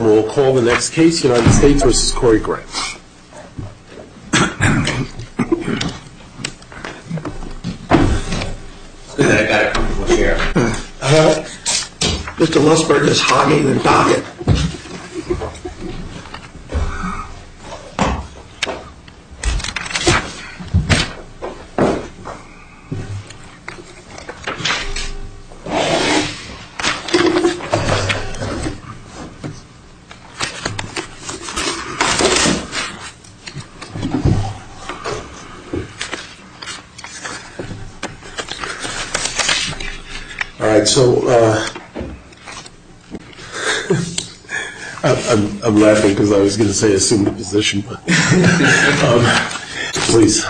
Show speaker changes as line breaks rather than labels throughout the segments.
We'll call the next case, United States v. Corey Graham.
I got a comfortable chair.
Mr. Lusberg is hogging the docket.
All right, so I'm laughing because I was going to say assume the position, but please.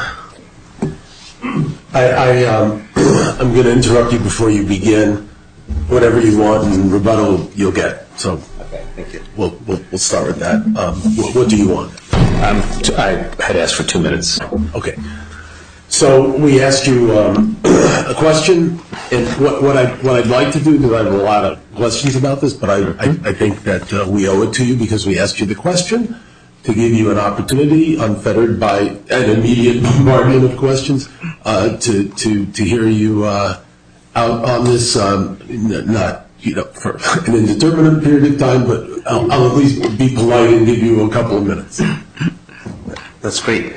I'm going to interrupt you before you begin. Whatever you want in rebuttal, you'll get. So
Okay, thank you.
we'll start with that. What do you want?
I had asked for 2 minutes.
Okay. So we asked you a question, and what I'd like to do, because I have a lot of questions about this, but I think that we owe it to you because we asked you the question to give you an opportunity, unfettered by an immediate bombardment of questions, to hear you out on this, not for an indeterminate period of time, but I'll at least be polite and give you a couple of minutes.
That's great.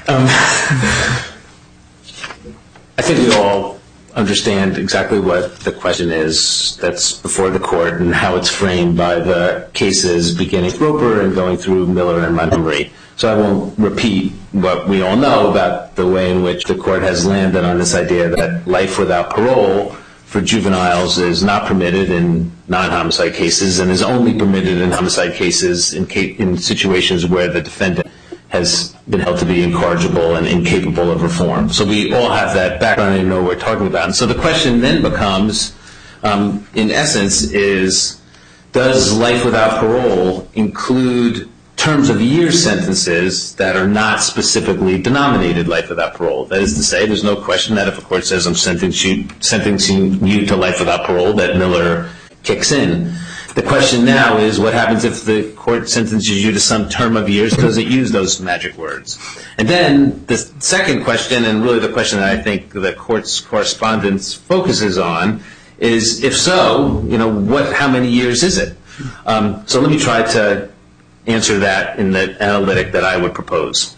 I think we all understand exactly what the question is that's before the court and how it's framed by the cases beginning with Roper and going through Miller and Montgomery. So I won't repeat what we all know about the way in which the court has landed on this idea that life without parole for juveniles is not permitted in non-homicide cases and is only permitted in homicide cases in situations where the defendant has been held to be incorrigible and incapable of reform. So we all have that background and know what we're talking about. And so the question then becomes, in essence, is does life without parole include terms of years sentences that are not specifically denominated life without parole? That is to say, there's no question that if a court says I'm sentencing you to life without parole, that Miller kicks in. The question now is what happens if the court sentences you to some term of years? Does it use those magic words? And then the second question, and really the question that I think the court's correspondence focuses on, is if so, how many years is it? So let me try to answer that in the analytic that I would propose.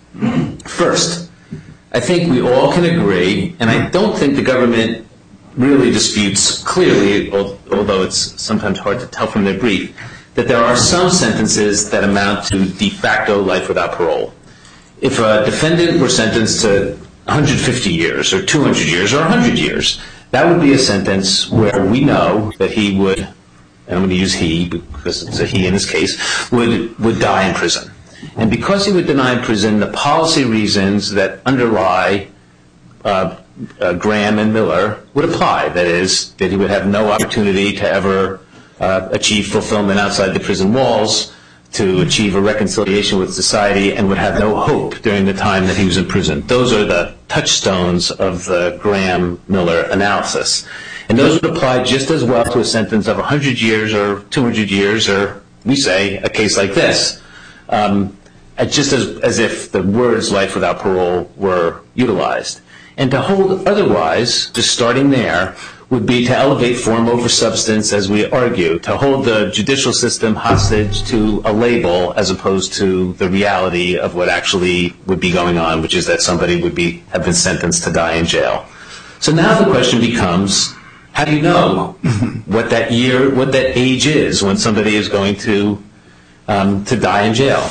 First, I think we all can agree, and I don't think the government really disputes clearly, although it's sometimes hard to tell from their brief, that there are some sentences that amount to de facto life without parole. If a defendant were sentenced to 150 years or 200 years or 100 years, that would be a sentence where we know that he would, and I'm going to use he because it's a he in this case, would die in prison. And because he would die in prison, the policy reasons that underlie Graham and Miller would apply. That is, that he would have no opportunity to ever achieve fulfillment outside the prison walls, to achieve a reconciliation with society, and would have no hope during the time that he was in prison. Those are the touchstones of the Graham-Miller analysis. And those would apply just as well to a sentence of 100 years or 200 years, or we say a case like this, just as if the words life without parole were utilized. And to hold otherwise, just starting there, would be to elevate form over substance, as we argue, to hold the judicial system hostage to a label as opposed to the reality of what actually would be going on, which is that somebody would have been sentenced to die in jail. So now the question becomes, how do you know what that age is when somebody is going to die in jail?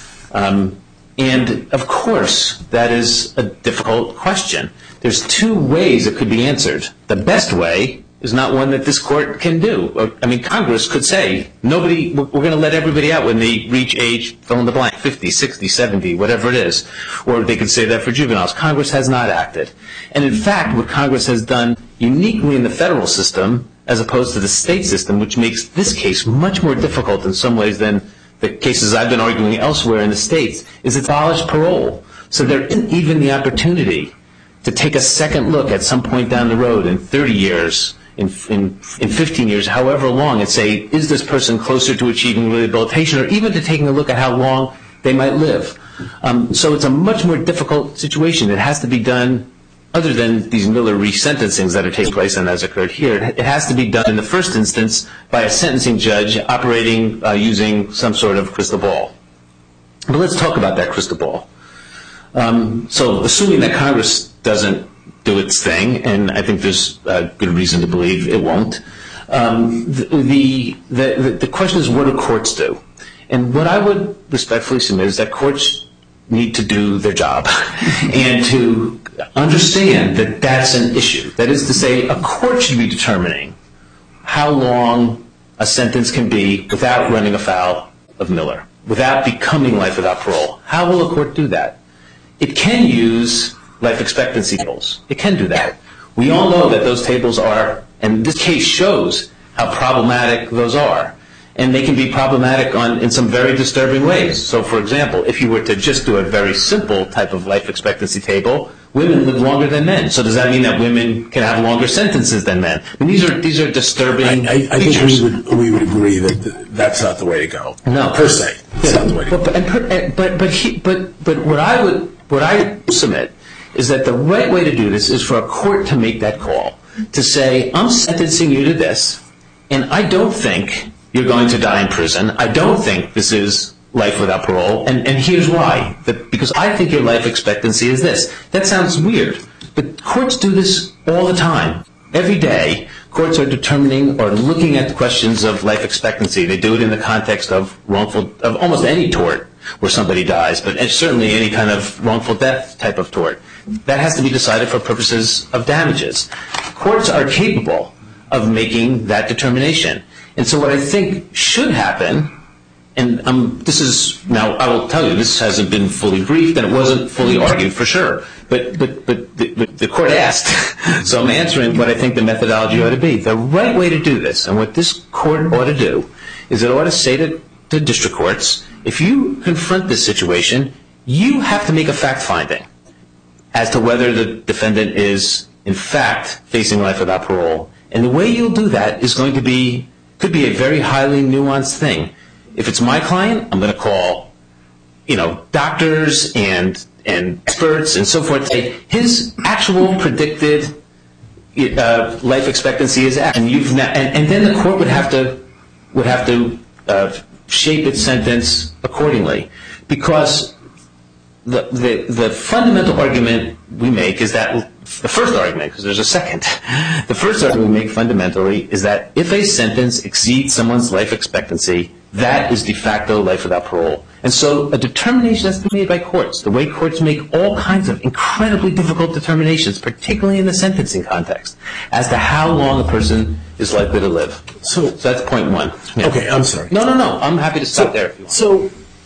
And of course, that is a difficult question. There's two ways it could be answered. The best way is not one that this court can do. I mean, Congress could say, we're going to let everybody out when they reach age, fill in the blank, 50, 60, 70, whatever it is. Or they could say that for juveniles. Congress has not acted. And in fact, what Congress has done uniquely in the federal system, as opposed to the state system, which makes this case much more difficult in some ways than the cases I've been arguing elsewhere in the states, is it's abolished parole. So there isn't even the opportunity to take a second look at some point down the road in 30 years, in 15 years, however long, and say, is this person closer to achieving rehabilitation or even to taking a look at how long they might live? So it's a much more difficult situation. It has to be done, other than these Miller resentencings that are taking place and as occurred here, it has to be done in the first instance by a sentencing judge operating using some sort of crystal ball. But let's talk about that crystal ball. So assuming that Congress doesn't do its thing, and I think there's good reason to believe it won't, the question is, what do courts do? And what I would respectfully submit is that courts need to do their job and to understand that that's an issue. That is to say, a court should be determining how long a sentence can be without running afoul of Miller, without becoming life without parole. How will a court do that? It can use life expectancy tables. It can do that. We all know that those tables are, and this case shows how problematic those are. And they can be problematic in some very disturbing ways. So, for example, if you were to just do a very simple type of life expectancy table, women live longer than men. So does that mean that women can have longer sentences than men? I mean, these are disturbing features.
I think we would agree that that's not the way to go.
No,
per se, it's not the way to go.
But what I submit is that the right way to do this is for a court to make that call, to say, I'm sentencing you to this, and I don't think you're going to die in prison. I don't think this is life without parole, and here's why. Because I think your life expectancy is this. That sounds weird, but courts do this all the time. Every day, courts are determining or looking at the questions of life expectancy. They do it in the context of almost any tort where somebody dies, but certainly any kind of wrongful death type of tort. That has to be decided for purposes of damages. Courts are capable of making that determination. And so what I think should happen, and this is, now I will tell you, this hasn't been fully briefed and it wasn't fully argued for sure, but the court asked, so I'm answering what I think the methodology ought to be. The right way to do this, and what this court ought to do, is it ought to say to district courts, if you confront this situation, you have to make a fact finding as to whether the defendant is in fact facing life without parole. And the way you'll do that is could be a very highly nuanced thing. If it's my client, I'm going to call, doctors and experts and so forth. Say his actual predicted life expectancy is X, and then the court would have to shape its sentence accordingly, because the fundamental argument we make is that the first argument, because there's a second, the first argument we make fundamentally is that if a sentence exceeds someone's life expectancy, that is de facto life without parole. And so a determination has to be made by courts, the way courts make all kinds of incredibly difficult determinations, particularly in the sentencing context, as to how long a person is likely to live. So that's point one. Yeah.
Okay, I'm sorry.
No. I'm happy to stop there if you want.
So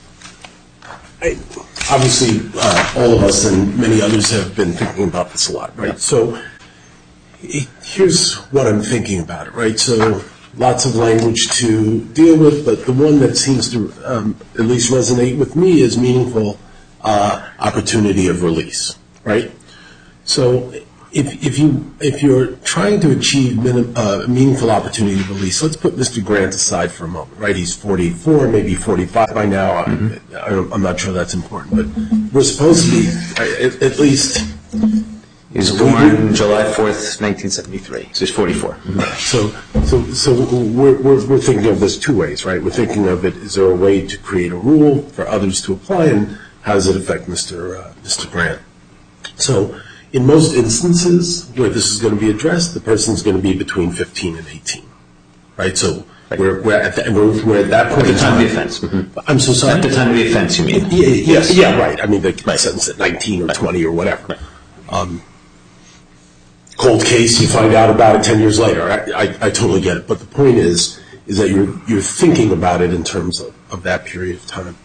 obviously, all of us and many others have been thinking about this a lot, right? Yeah. So here's what I'm thinking about it, right? So lots of language to deal with, but the one that seems to at least resonate with me is meaningful opportunity of release, right? So if you're trying to achieve meaningful opportunity of release, let's put Mr. Grant aside for a moment, right? He's 44, maybe 45 by now. I'm not sure that's important, but we're supposed to be at least.
He was born July 4th, 1973. So he's 44.
So we're thinking of this two ways, right? We're thinking of it, is there a way to create a rule for others to apply, and how does it affect Mr. Grant? So in most instances where this is going to be addressed, the person's going to be between 15 and 18, right? So we're at that point. At
the time of the offense. Mm-hmm.
I'm so sorry.
At the time of the offense, you mean?
Yes. Yeah, right. I mean, they can sentence at 19 or 20 or whatever. Right. Cold case, you find out about it 10 years later. I totally get it. But the point is that you're thinking about it in terms of that period of time.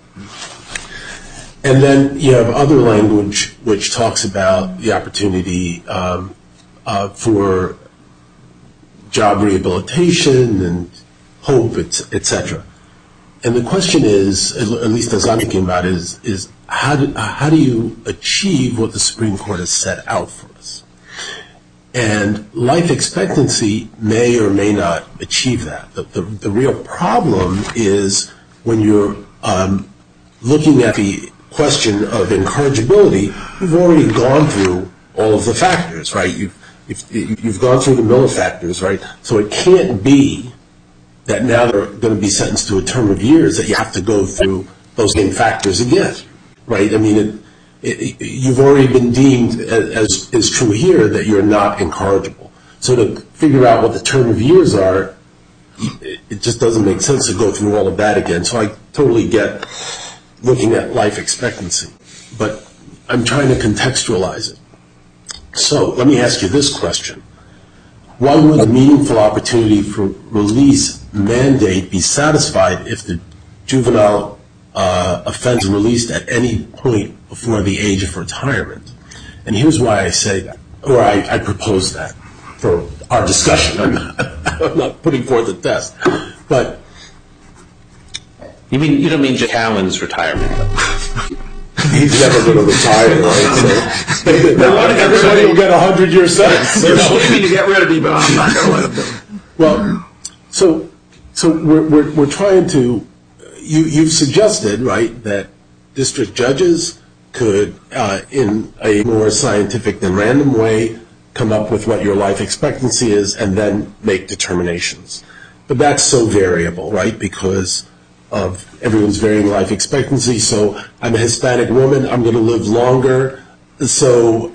And then you have other language which talks about the opportunity for job rehabilitation and hope, etc. And the question is, at least as I'm thinking about it, is how do you achieve what the Supreme Court has set out for us? And life expectancy may or may not achieve that. The real problem is when you're looking at the question of incorrigibility, you've already gone through all of the factors, right? You've gone through the Miller factors, right? So it can't be that now they're going to be sentenced to a term of years that you have to go through those same factors again, right? I mean, you've already been deemed, as is true here, that you're not incorrigible. So to figure out what the term of years are, it just doesn't make sense to go through all of that again. So I totally get looking at life expectancy, but I'm trying to contextualize it. So let me ask you this question. Why would a meaningful opportunity for release mandate be satisfied if the juvenile offender is released at any point before the age of retirement? And here's why I say that, or I propose that for our discussion. I'm not putting forth a test. But
you don't mean Jack Cowan's retirement?
He's never going to retire, right? So, everybody will get a 100-year sentence.
What do you mean to get rid of me, but I'm not going to let him do it.
Well, so we're trying to. You've suggested, right, that district judges could, in a more scientific than random way, come up with what your life expectancy is and then make determinations. But that's so variable, right, because of everyone's varying life expectancy. So I'm a Hispanic woman, I'm going to live longer. So,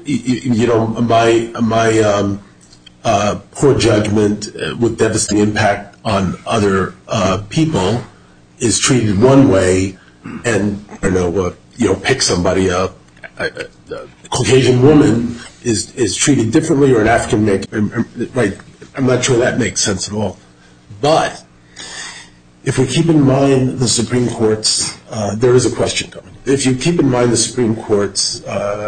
my poor judgment with devastating impact on other people is treated one way, and pick somebody, a Caucasian woman is treated differently, or an African right? I'm not sure that makes sense at all. But if we keep in mind the Supreme Court's, there is a question coming. If you keep in mind the Supreme Court's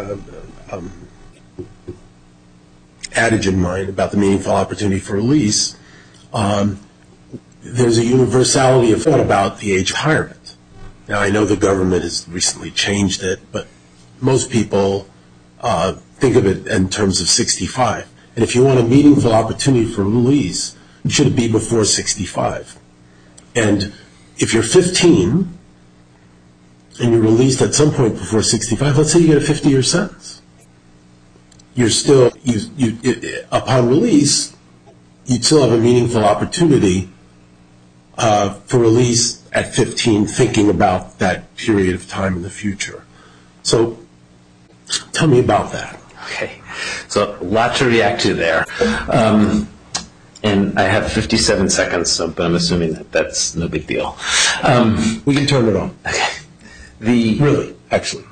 adage in mind about the meaningful opportunity for release, there's a universality of thought about the age of retirement. Now, I know the government has recently changed it, but most people think of it in terms of 65. And if you want a meaningful opportunity for release, should it be before 65? And if you're 15 and you're released at some point before 65, let's say you get a 50-year sentence. You're still, upon release, you'd still have a meaningful opportunity for release at 15, thinking about that period of time in the future. So tell me about that.
Okay, so a lot to react to there. And I have 57 seconds, but I'm assuming that that's no big deal.
We can turn it on.
Okay.
Really, actually.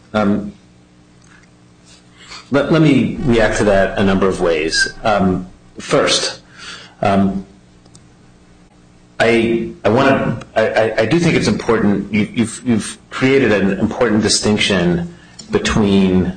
Let me react to that a number of ways. First, I do think it's important. You've created an important distinction between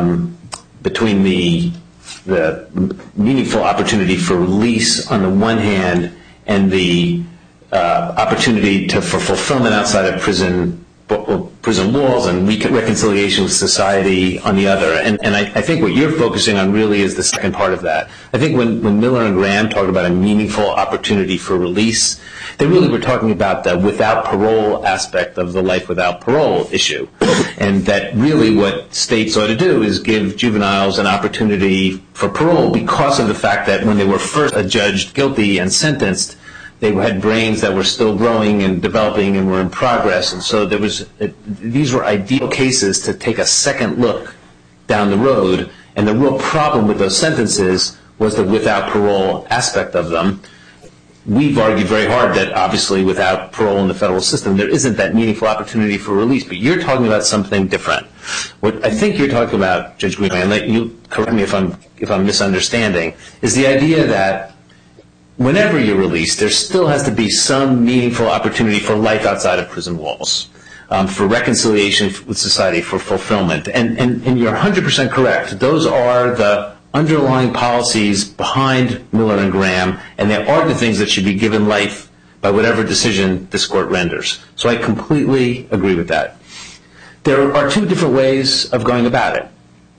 the meaningful opportunity for release on the one hand and the opportunity for fulfillment outside of prison walls and reconciliation with society on the other. And I think what you're focusing on really is the second part of that. I think when Miller and Graham talked about a meaningful opportunity for release, they really were talking about the without parole aspect of the life without parole issue. And that really what states ought to do is give juveniles an opportunity for parole because of the fact that when they were first adjudged guilty and sentenced, they had brains that were still growing and developing and were in progress. And so these were ideal cases to take a second look down the road. And the real problem with those sentences was the without parole aspect of them. We've argued very hard that obviously without parole in the federal system, there isn't that meaningful opportunity for release. But you're talking about something different. What I think you're talking about, Judge Greenway, and let you correct me if I'm misunderstanding, is the idea that whenever you're released, there still has to be some meaningful opportunity for life outside of prison walls, for reconciliation with society, for fulfillment. And you're 100% correct. Those are the underlying policies behind Miller and Graham, and they are the things that should be given life by whatever decision this court renders. So I completely agree with that. There are two different ways of going about it.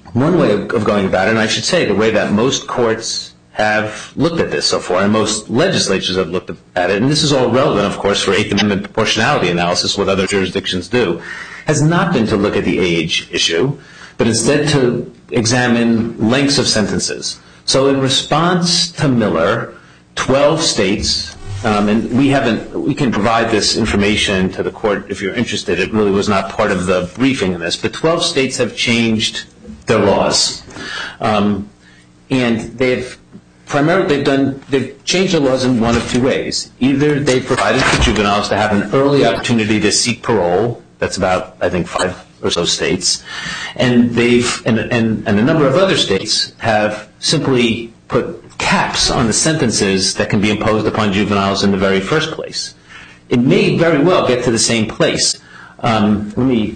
one way of going about it, and I should say the way that most courts have looked at this so far, and most legislatures have looked at it, and this is all relevant, of course, for Eighth Amendment proportionality analysis, what other jurisdictions do, has not been to look at the age issue, but instead to examine lengths of sentences. So in response to Miller, 12 states, and we can provide this information to the court if you're interested. It really was not part of the briefing in this, but 12 states have changed their laws. And they've changed their laws in one of two ways. Either they provided for juveniles to have an early opportunity to seek parole. That's about, I think, 5 or so states. And a number of other states have simply put caps on the sentences that can be imposed upon juveniles in the very first place. It may very well get to the same place. I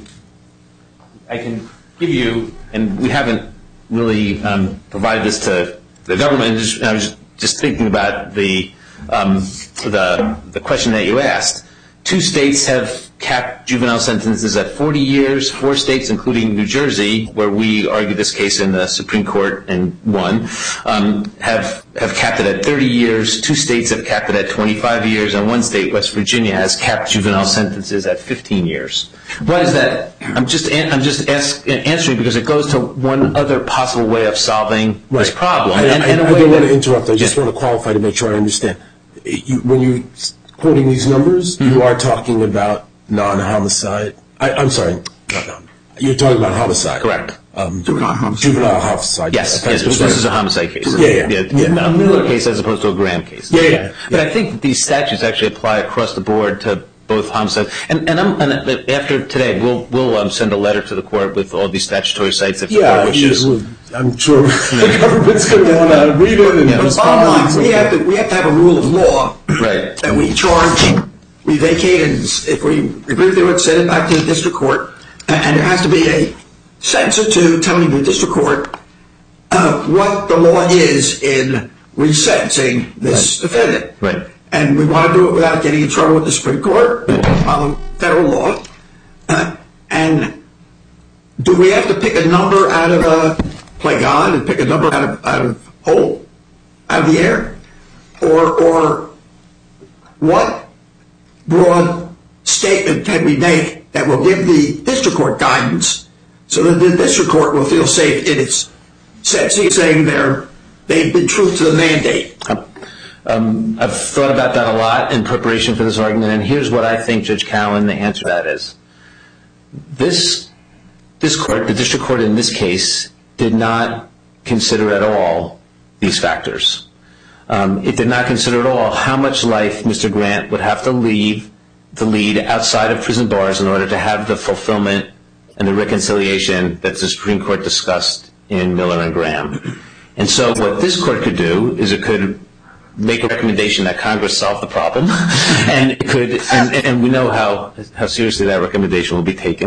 can give you, and we haven't really provided this to the government. I was just thinking about the question that you asked. 2 states have capped juvenile sentences at 40 years. 4 states, including New Jersey, where we argued this case in the Supreme Court and won, have capped it at 30 years. 2 states have capped it at 25 years, and 1 state, West Virginia, has capped juvenile sentences at 15 years. Why is that? I'm just answering because it goes to one other possible way of solving this problem.
I don't want to interrupt. I just want to qualify to make sure I understand. When you're quoting these numbers, you are talking about non-homicide. I'm sorry. You're talking about homicide.
Correct.
Juvenile homicide.
Yes, this is a homicide case.
Yeah.
A Miller case as opposed to a Graham case.
Yeah.
But I think these statutes actually apply across the board to both homicide. And after today, we'll send a letter to the court with all these statutory sites if the court wishes.
I'm sure the government's going to want to read it and respond.
We have to have a rule of law that we charge, we vacate, and if we agree with it, send it back to the district court. And there has to be a sentence or two telling the district court what the law is in resentencing this defendant.
Right.
And we want to do it without getting in trouble with the Supreme Court, follow federal law. And do we have to pick a number out of play God and pick a number out of the air? Or what broad statement can we make that will give the district court guidance so that the district court will feel safe in its sentencing, saying they've been true to the mandate?
I've thought about that a lot in preparation for this argument, and here's what I think, Judge Cowan, the answer to that is. This court, the district court in this case, did not consider at all these factors. It did not consider at all how much life Mr. Grant would have to lead outside of prison bars in order to have the fulfillment and the reconciliation that the Supreme Court discussed in Miller and Graham. And so what this court could do is it could make a recommendation that Congress solve the problem, and it could, and we know how seriously that recommendation will be taken.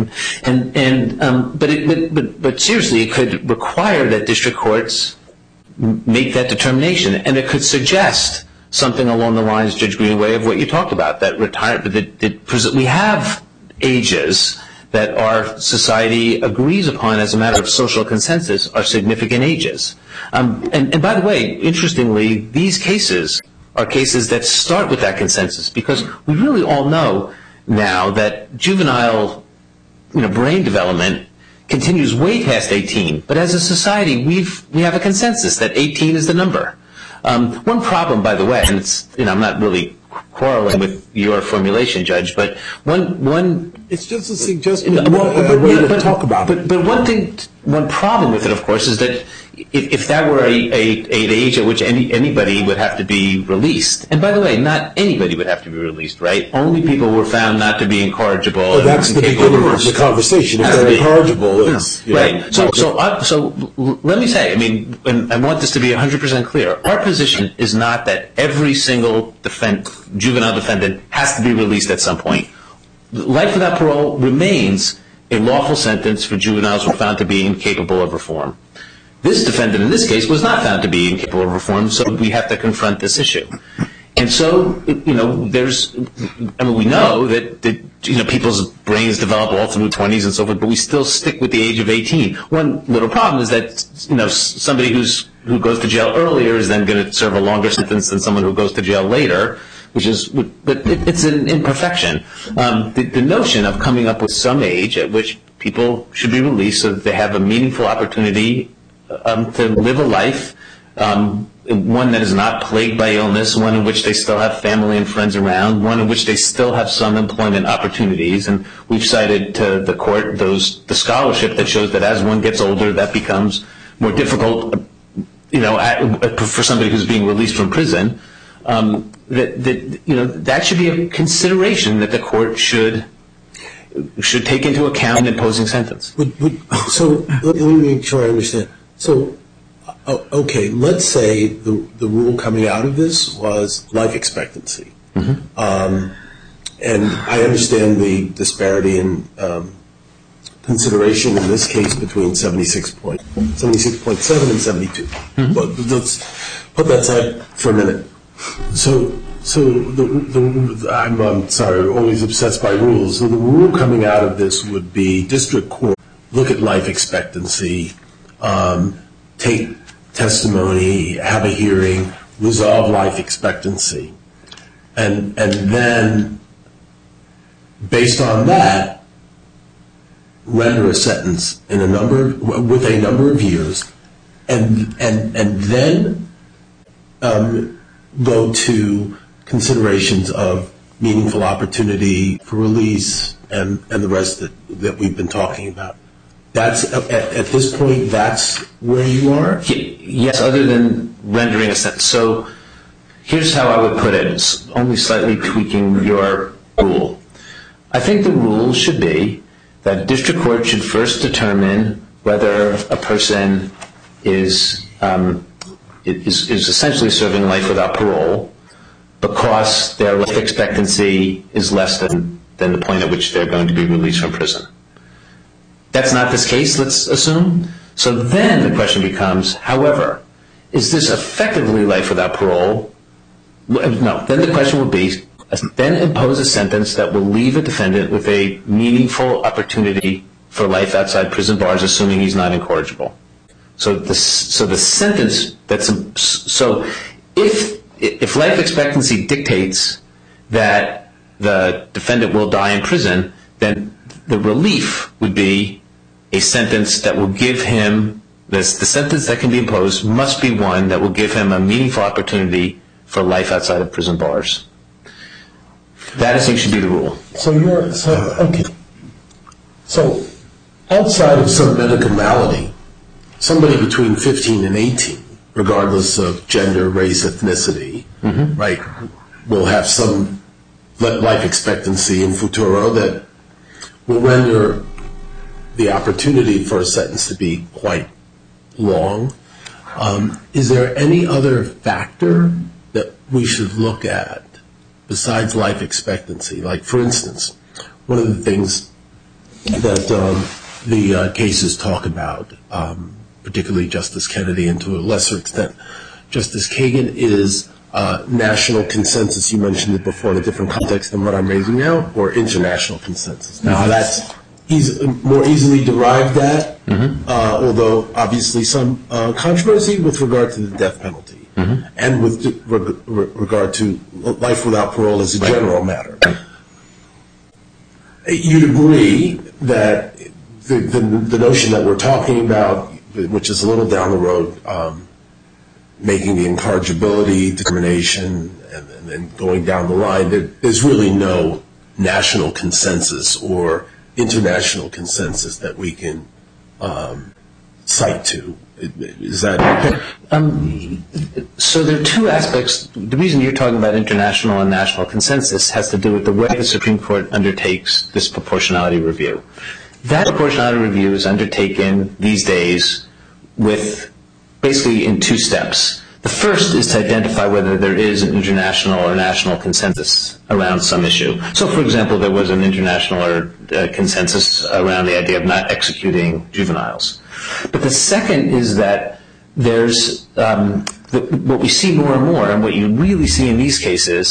But seriously, it could require that district courts make that determination, and it could suggest something along the lines, Judge Greenaway, of what you talked about, that we have ages that our society agrees upon as a matter of social consensus are significant ages. And by the way, interestingly, these cases are cases that start with that consensus because we really all know now that juvenile brain development continues way past 18. But as a society, we have a consensus that 18 is the number. One problem, by the way, and I'm not really quarreling with your formulation, Judge, but one
it's just a suggestion of a way to talk about it.
But one problem with it, of course, is that if that were an age at which anybody would have to be released, and by the way, not anybody would have to be released, right? Only people were found not to be incorrigible.
Well, that's the beginning of the conversation. If they're incorrigible, it's...
Right. So let me say, and I want this to be 100% clear, our position is not that every single juvenile defendant has to be released at some point. Life without parole remains a lawful sentence for juveniles who are found to be incapable of reform. This defendant in this case was not found to be incapable of reform, so we have to confront this issue. And so, we know that people's brains develop all through 20s and so forth, but we still stick with the age of 18. One little problem is that somebody who goes to jail earlier is then going to serve a longer sentence than someone who goes to jail later, but it's an imperfection. The notion of coming up with some age at which people should be released so that they have a meaningful opportunity to live a life, one that is not plagued by illness, one in which they still have family and friends around, one in which they still have some employment opportunities. And we've cited to the court the scholarship that shows that as one gets older, that becomes more difficult, for somebody who's being released from prison. That should be a consideration that the court should take into account in imposing sentence.
So let me make sure I understand. So, okay, let's say the rule coming out of this was life expectancy. Mm-hmm. And I understand the disparity in consideration in this case between 76.7 and 72. Mm-hmm. But let's put that aside for a minute. So I'm sorry, always obsessed by rules. So the rule coming out of this would be district court look at life expectancy, take testimony, have a hearing, resolve life expectancy, and then based on that, render a sentence with a number of years, and then go to considerations of meaningful opportunity for release and the rest that we've been talking about. That's at this point, that's where you are?
Yes, other than rendering a sentence. So here's how I would put it, only slightly tweaking your rule. I think the rule should be that district court should first determine whether a person is essentially serving life without parole because their life expectancy is less than the point at which they're going to be released from prison. That's not this case, let's assume. So then the question becomes, however, is this effectively life without parole? No, then the question would be, then impose a sentence that will leave a defendant with a meaningful opportunity for life outside prison bars, assuming he's not incorrigible. So the sentence if life expectancy dictates that the defendant will die in prison, then the relief would be a sentence that will give him the sentence that can be imposed must be one that will give him a meaningful opportunity for life outside of prison bars. That I think should be the rule.
Okay. So outside of some medical malady, somebody between 15 and 18, regardless of gender, race, ethnicity, mm-hmm. right, will have some life expectancy in futuro that will render the opportunity for a sentence to be quite long. Is there any other factor that we should look at besides life expectancy? Like, for instance, one of the things that the cases talk about, particularly Justice Kennedy and to a lesser extent Justice Kagan, is national consensus. You mentioned it before in a different context than what I'm raising now, or international consensus. Now that's more easily derived at, mm-hmm. Although obviously some controversy with regard to the death penalty, mm-hmm. and with regard to life without parole as a general matter. You'd agree that the notion that we're talking about, which is a little down the road, making the incorrigibility determination and then going down the line, there's really no national consensus or international consensus that we can cite to. Is that okay?
So there are two aspects. The reason you're talking about international and national consensus has to do with the way the Supreme Court undertakes this proportionality review. That proportionality review is undertaken these days with basically in two steps. The first is to identify whether there is an international or national consensus around some issue. So, for example, there was an international or consensus around the idea of not executing juveniles. But the second is that there's what we see more and more, and what you really see in these cases,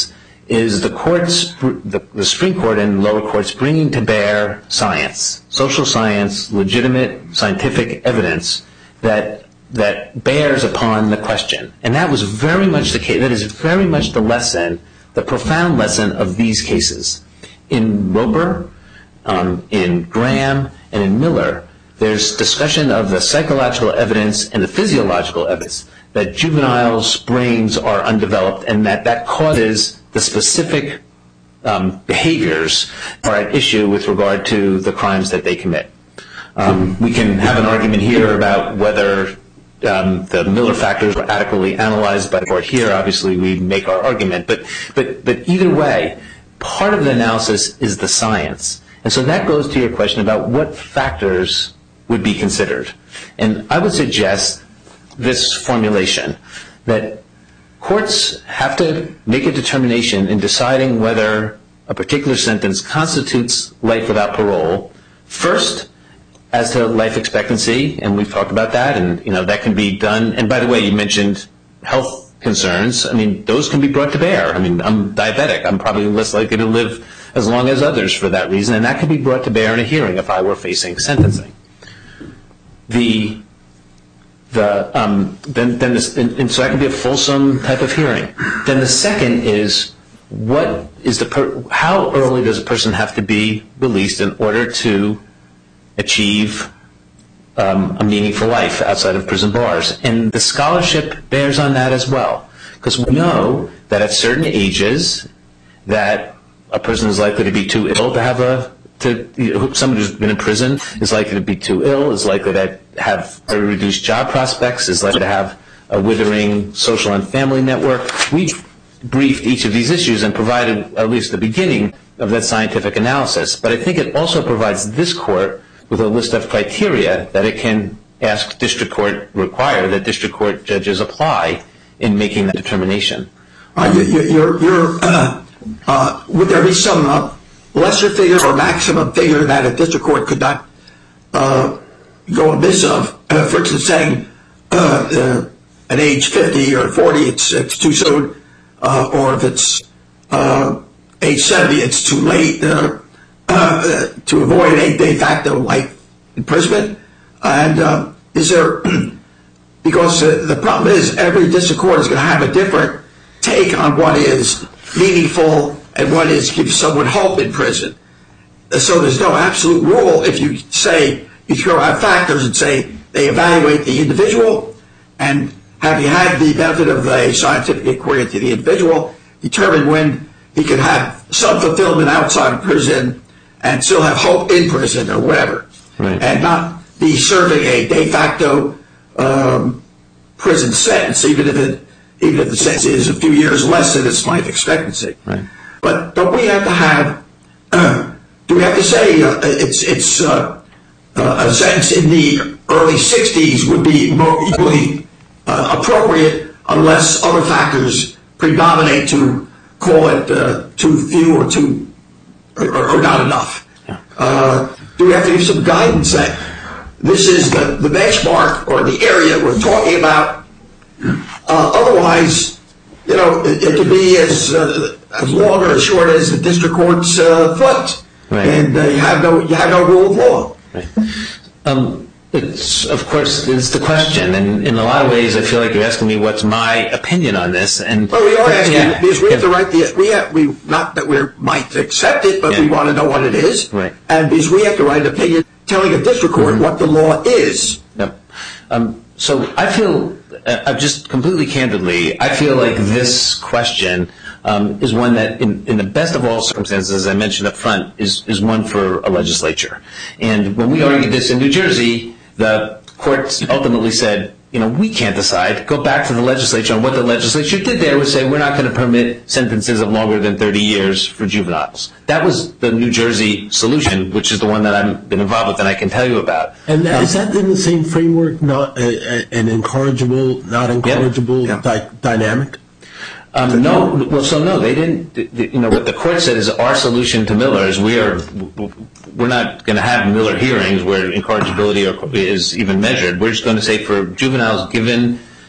is the Supreme Court and lower courts bringing to bear science, social science, legitimate scientific evidence that bears upon the question. And that was very much the case. That is very much the lesson, the profound lesson of these cases. In Roper, in Graham, and in Miller, there's discussion of the psychological evidence and the physiological evidence that juveniles' brains are undeveloped and that causes the specific behaviors are at issue with regard to the crimes that they commit. We can have an argument here about whether the Miller factors were adequately analyzed by the court here. Obviously, we make our argument. But either way, part of the analysis is the science. And so that goes to your question about what factors would be considered. And I would suggest this formulation, that courts have to make a determination in deciding whether a particular sentence constitutes life without parole, first, as to life expectancy, and we've talked about that, and that can be done. And by the way, you mentioned health concerns. I mean, those can be brought to bear. I mean, I'm diabetic. I'm probably less likely to live as long as others for that reason, and that could be brought to bear in a hearing if I were facing sentencing. And so that can be a fulsome type of hearing. Then the second is, how early does a person have to be released in order to achieve a meaningful life outside of prison bars? And the scholarship bears on that as well, because we know that at certain ages that a person is likely to be too ill to have somebody who's been in prison is likely to be too ill, is likely to have very reduced job prospects, is likely to have a withering social and family network. We've briefed each of these issues and provided at least the beginning of that scientific analysis. But I think it also provides this court with a list of criteria that it can require that district court judges apply in making that determination.
Would there be some lesser figure or maximum figure that a district court could not go amiss of? For instance, saying at age 50 or 40 it's too soon, or if it's age 70 it's too late to avoid a de facto life imprisonment. And is there, because the problem is every district court is going to have a different take on what is meaningful and what is gives someone hope in prison. So there's no absolute rule. If you say, you throw out factors and say they evaluate the individual, and have you had the benefit of a scientific inquiry into the individual, determine when he could have some fulfillment outside of prison and still have hope in prison or whatever,
right,
and not be serving a de facto prison sentence, even if the sentence is a few years less than its life expectancy.
Right.
But don't we have to have? Do we have to say it's a sentence in the early 60s would be more equally appropriate unless other factors predominate to call it too few or not enough?
Yeah.
Do we have to give some guidance that this is the benchmark or the area we're talking about? Otherwise, it could be as long or as short as the district court's foot,
right,
and you have no rule of law.
Right. It's the question, and in a lot of ways, I feel like you're asking me what's my opinion on this. And
well, we are asking because we have to write not that we might accept it, but we want to know what it is,
right?
And because we have to write an opinion telling a district court what the law is.
Yep. So I feel, just completely candidly, I feel like this question is one that, in the best of all circumstances, as I mentioned up front, is one for a legislature. And when we argued this in New Jersey, the courts ultimately said, we can't decide. Go back to the legislature. And what the legislature did there was say, we're not going to permit sentences of longer than 30 years for juveniles. That was the New Jersey solution, which is the one that I've been involved with and I can tell you about.
And is that in the same framework, not an incorrigible, not incorrigible dynamic?
No. Well, so no, they didn't. What the court said is our solution to Miller is we're not going to have Miller hearings where incorrigibility is even measured. We're just going to say for juveniles given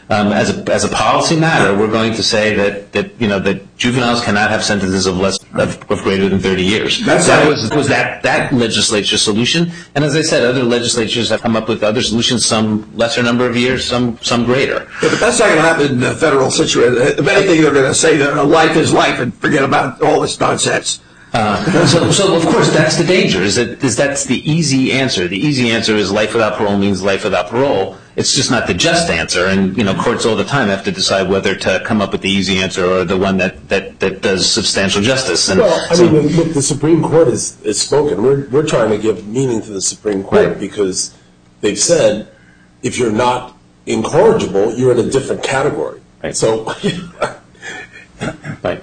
as a policy matter, we're going to say that juveniles cannot have sentences of greater than 30 years. That was that legislature's solution. And as I said, other legislatures have come up with other solutions, some lesser number of years, some greater.
Yeah, but that's not going to happen in the federal situation. If anything, they're going to say that life is life and forget about all this nonsense.
So of course that's the danger. That's the easy answer. The easy answer is life without parole means life without parole. It's just not the just answer, and courts all the time have to decide whether to come up with the easy answer or the one that does substantial justice. And
look, the Supreme Court has spoken. We're trying to give meaning to the Supreme Court because they've said if you're not incorrigible, you're in a different category.
Right.
So,
right.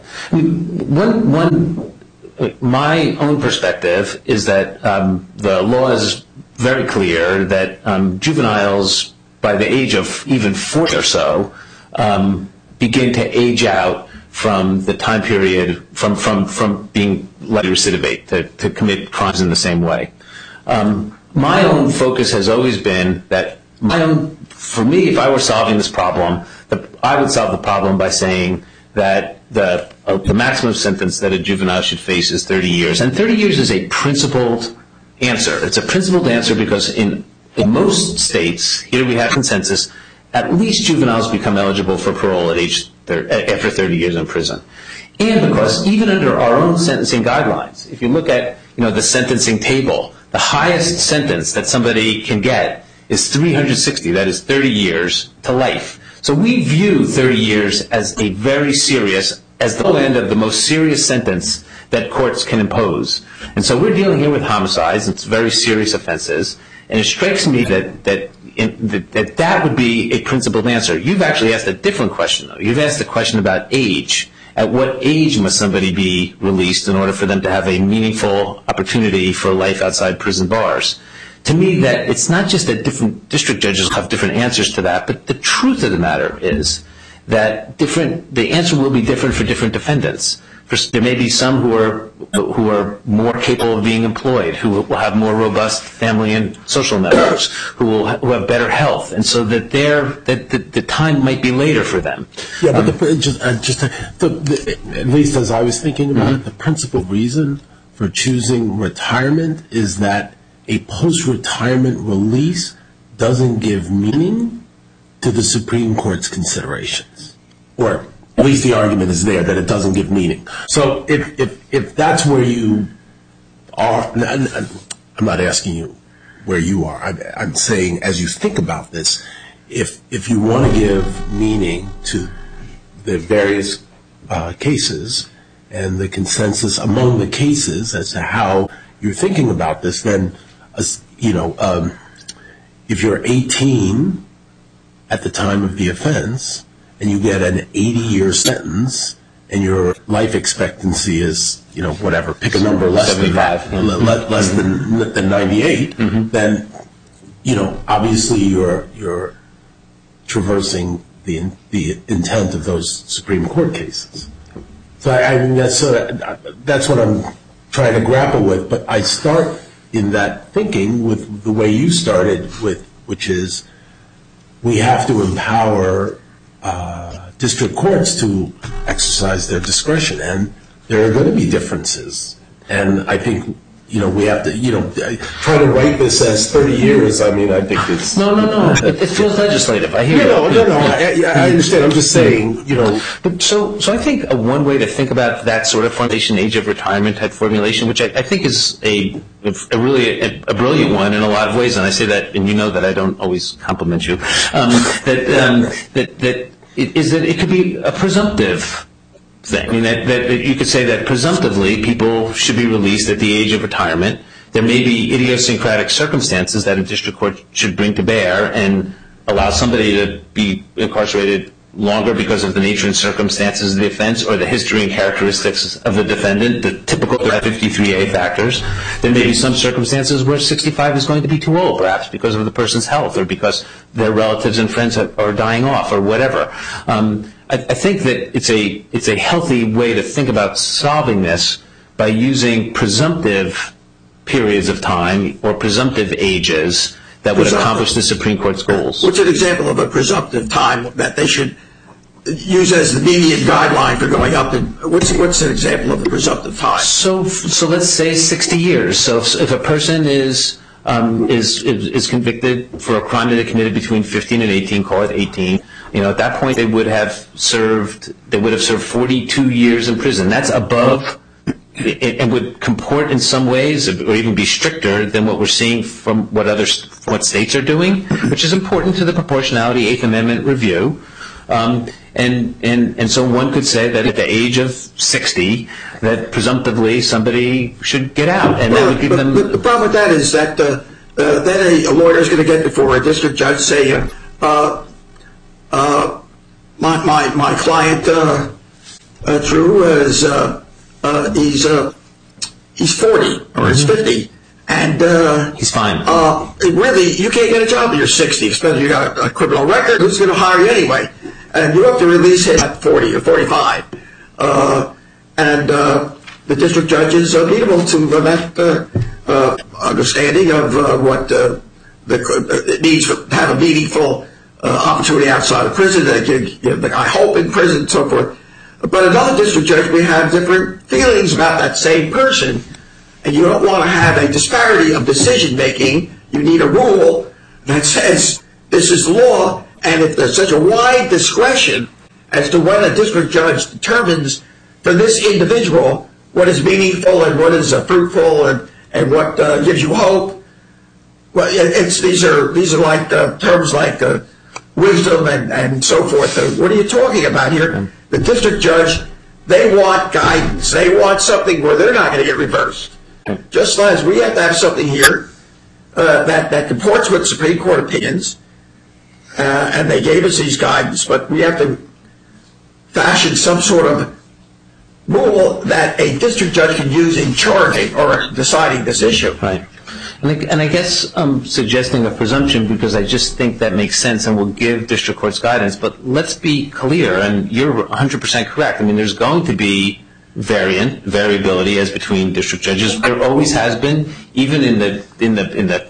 My own perspective is that the law is very clear that juveniles, by the age of even 40 or so, begin to age out from the time period from being likely to recidivate, to commit crimes in the same way. My own focus has always been that for me, if I were solving this problem, I would solve the problem by saying that the maximum sentence that a juvenile should face is 30 years. And 30 years is a principled answer. It's a principled answer because in most states, here we have consensus, at least juveniles become eligible for parole after 30 years in prison. And because even under our own sentencing guidelines, if you look at the sentencing table, the highest sentence that somebody can get is 360, that is 30 years to life. So we view 30 years as a very serious, as the low end of the most serious sentence that courts can impose. And so we're dealing here with homicides, it's very serious offenses, and it strikes me that would be a principled answer. You've actually asked a different question, though. You've asked a question about age. At what age must somebody be released in order for them to have a meaningful opportunity for life outside prison bars? To me, that it's not just that different district judges have different answers to that, but the truth of the matter is that the answer will be different for different defendants. There may be some who are more capable of being employed, who will have more robust family and social networks, who have better health, and so that the time might be later for them.
Yeah, but at least as I was thinking about it, the principal reason for choosing retirement is that a post-retirement release doesn't give meaning to the Supreme Court's considerations. Or at least the argument is there that it doesn't give meaning. So if that's where you are, I'm not asking you where you are. I'm saying as you think about this, if you want to give meaning to the various cases and the consensus among the cases as to how you're thinking about this, then if you're 18 at the time of the offense and you get an 80-year sentence and your life expectancy is, whatever, pick a number less
75,
less than 98, then, obviously you're traversing the intent of those Supreme Court cases. So I mean that's what I'm trying to grapple with. But I start in that thinking with the way you started with, which is we have to empower district courts to exercise their discretion, and there are going to be differences. And I think we have to try to write this as 30 years. I mean, I think it's
no. It feels legislative. I hear you.
No. I understand. I'm just saying.
But so I think one way to think about that sort of formulation, age of retirement type formulation, which I think is a brilliant one in a lot of ways, and I say that, and you know that I don't always compliment you. That it could be a presumptive thing. I mean, that you could say that presumptively people should be released at the age of retirement. There may be idiosyncratic circumstances that a district court should bring to bear and allow somebody to be incarcerated longer because of the nature and circumstances of the offense or the history and characteristics of the defendant, the typical 53A factors. There may be some circumstances where 65 is going to be too old, perhaps because of the person's health or because their relatives and friends are dying off or whatever. I think that it's a healthy way to think about solving this by using presumptive periods of time or presumptive ages that would accomplish the Supreme Court's goals.
What's an example of a presumptive time that they should use as the median guideline for going up? And what's an example of a presumptive time? So
let's say 60 years. So if a person is convicted for a crime that they committed between 15 and 18, call it 18. At that point they would have served 42 years in prison. That's above, and would comport in some ways, or even be stricter than what we're seeing from what states are doing, which is important to the proportionality Eighth Amendment review. And so one could say that at the age of 60, that presumptively somebody should get out, and that would give them.
The problem with that is that then a lawyer is going to get before a district judge say, my client Drew is he's 40 or he's 50. And
he's fine.
Really, you can't get a job when you're 60, especially if you got a criminal record. Who's going to hire you anyway? And you have to release him at 40 or 45. And the district judges are amenable to that understanding of what it needs to have a meaningful opportunity outside of prison. Give the guy hope in prison and so forth. But another district judge may have different feelings about that same person. And you don't want to have a disparity of decision making. You need a rule that says this is law, and if there's such a wide discretion as to when a district judge determines for this individual what is meaningful and what is fruitful and what gives you hope, well, these are like terms like wisdom and so forth. What are you talking about here? The district judge, they want guidance. They want something where they're not going to get reversed. Just as we have to have something here that comports with Supreme Court opinions, and they gave us these guidance, but we have to fashion some sort of rule that a district judge can use in charging or deciding this issue.
Right. And I guess I'm suggesting a presumption because I just think that makes sense and will give district courts guidance. But let's be clear, and you're 100% correct. I mean, there's going to be variability as between district judges. There always has been, even in the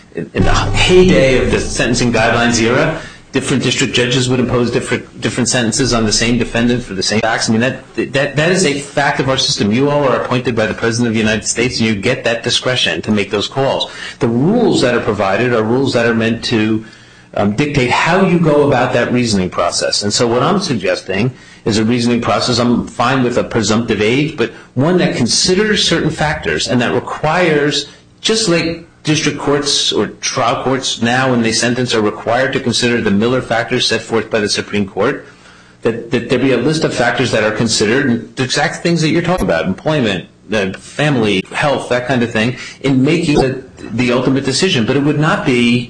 heyday of the sentencing guidelines era. Different district judges would impose different sentences on the same defendant for the same facts. I mean, that is a fact of our system. You all are appointed by the President of the United States, and you get that discretion to make those calls. The rules that are provided are rules that are meant to dictate how you go about that reasoning process. And so what I'm suggesting is a reasoning process. I'm fine with a presumptive age, but one that considers certain factors and that requires, just like district courts or trial courts now when they sentence are required to consider the Miller factors set forth by the Supreme Court, that there be a list of factors that are considered, the exact things that you're talking about, employment, family, health, that kind of thing, in making the ultimate decision. But it would not be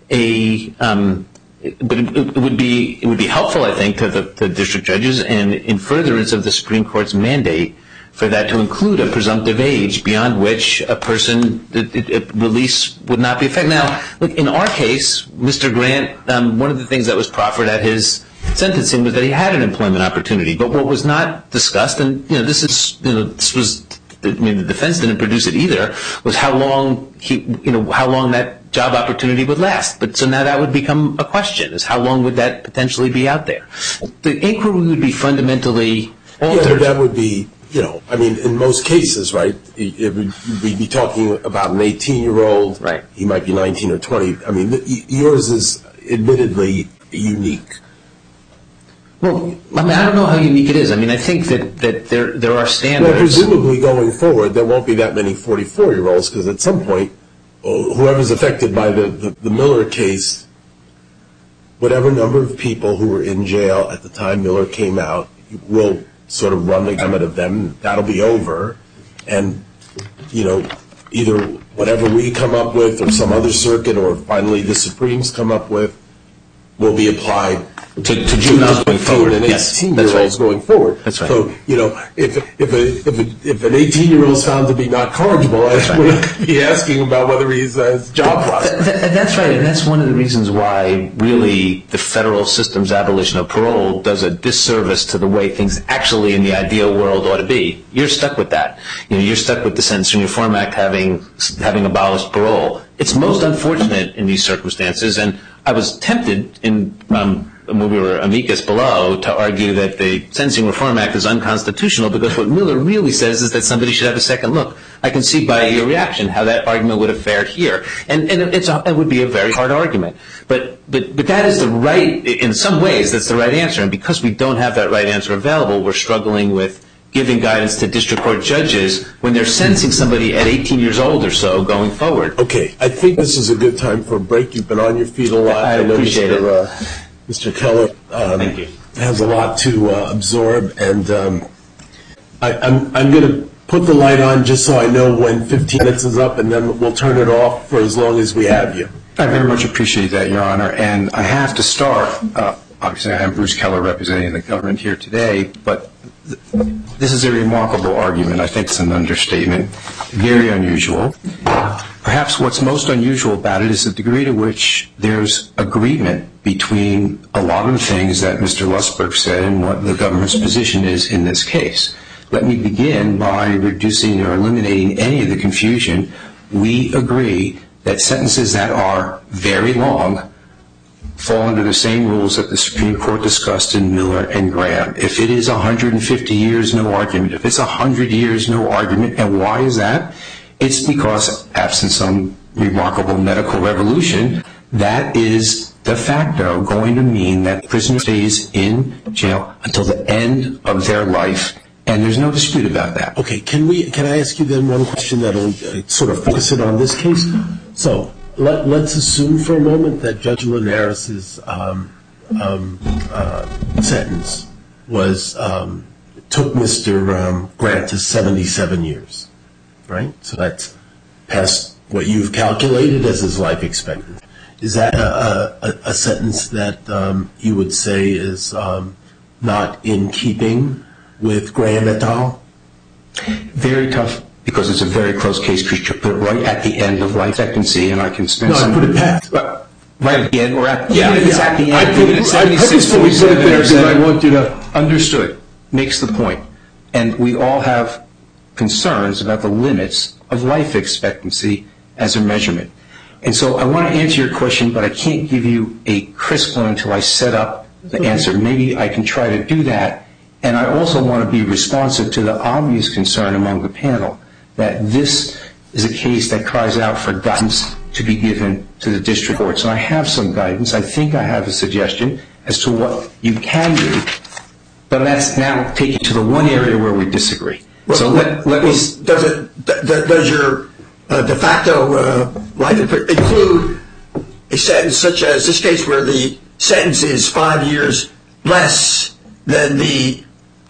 but it would be helpful, I think, to the district judges and in furtherance of the Supreme Court's mandate for that to include a presumptive age beyond which a person release would not be effective. Now, look, in our case, Mr. Grant, one of the things that was proffered at his sentencing was that he had an employment opportunity. But what was not discussed, and the defense didn't produce it either, was how long that job opportunity would last. But so now that would become a question: is how long would that potentially be out there? The inquiry would be fundamentally altered.
Yeah, but that would be. In most cases, right, we'd be talking about an 18-year-old.
Right.
He might be 19 or 20. I mean, yours is admittedly unique.
Well, I don't know how unique it is. I mean, I think that there are standards.
Well, presumably going forward, there won't be that many 44-year-olds because at some point, whoever's affected by the Miller case, whatever number of people who were in jail at the time Miller came out will sort of run the gamut of them. That'll be over. And, either whatever we come up with or some other circuit or finally the Supremes come up with will be applied to juveniles going forward and 18-year-olds going forward.
That's right.
So, if an 18-year-old is found to be not corrigible, I would be asking about whether he's a job prospect.
That's right, and that's one of the reasons why really the federal system's abolition of parole does a disservice to the way things actually in the ideal world ought to be. You're stuck with that. You're stuck with the Sentencing Reform Act having abolished parole. It's most unfortunate in these circumstances, and I was tempted when we were amicus below to argue that the Sentencing Reform Act is unconstitutional because what Miller really says is that somebody should have a second look. I can see by your reaction how that argument would have fared here, and it would be a very hard argument. But that is the right, in some ways, that's the right answer, and because we don't have that right answer available, we're struggling with giving guidance to district court judges when they're sentencing somebody at 18 years old or so going forward.
Okay, I think this is a good time for a break. You've been on your feet a lot.
I appreciate it.
Mr. Keller
Thank you.
has a lot to absorb, and I'm going to put the light on just so I know when 15 minutes is up, and then we'll turn it off for as long as we have you.
I very much appreciate that, Your Honor, and I have to start. Obviously, I am Bruce Keller representing the government here today, but this is a remarkable argument. I think it's an understatement, very unusual. Perhaps what's most unusual about it is the degree to which there's agreement between a lot of the things that Mr. Lusberg said and what the government's position is in this case. Let me begin by reducing or eliminating any of the confusion. We agree that sentences that are very long fall under the same rules that the Supreme Court discussed in Miller and Graham. If it is 150 years, no argument. If it's 100 years, no argument. And why is that? It's because, absent some remarkable medical revolution, that is de facto going to mean that the prisoner stays in jail until the end of their life, and there's no dispute about that.
Okay, can I ask you then one question that will sort of focus it on this case? So let's assume for a moment that Judge Linares' sentence took Mr. Grant to 77 years, right? So that's past what you've calculated as his life expectancy. Is that a sentence that you would say is not in keeping with Graham et al.?
Very tough, because it's a very close case, because you put it right at the end of life expectancy, and I can spend some...
No, I put it past.
Right at the end, or at,
even if
it's at the end.
I purposefully put it there because I want you to...
Understood. Makes the point. And we all have concerns about the limits of life expectancy as a measurement. And so I want to answer your question, but I can't give you a crisp one until I set up the answer. Maybe I can try to do that. And I also want to be responsive to the obvious concern among the panel that this is a case that cries out for guidance to be given to the district courts. And I have some guidance. I think I have a suggestion as to what you can do, but let's now take it to the one area where we disagree.
Well,
so let me...
Does your de facto life include a sentence such as this case where the sentence is 5 years less than the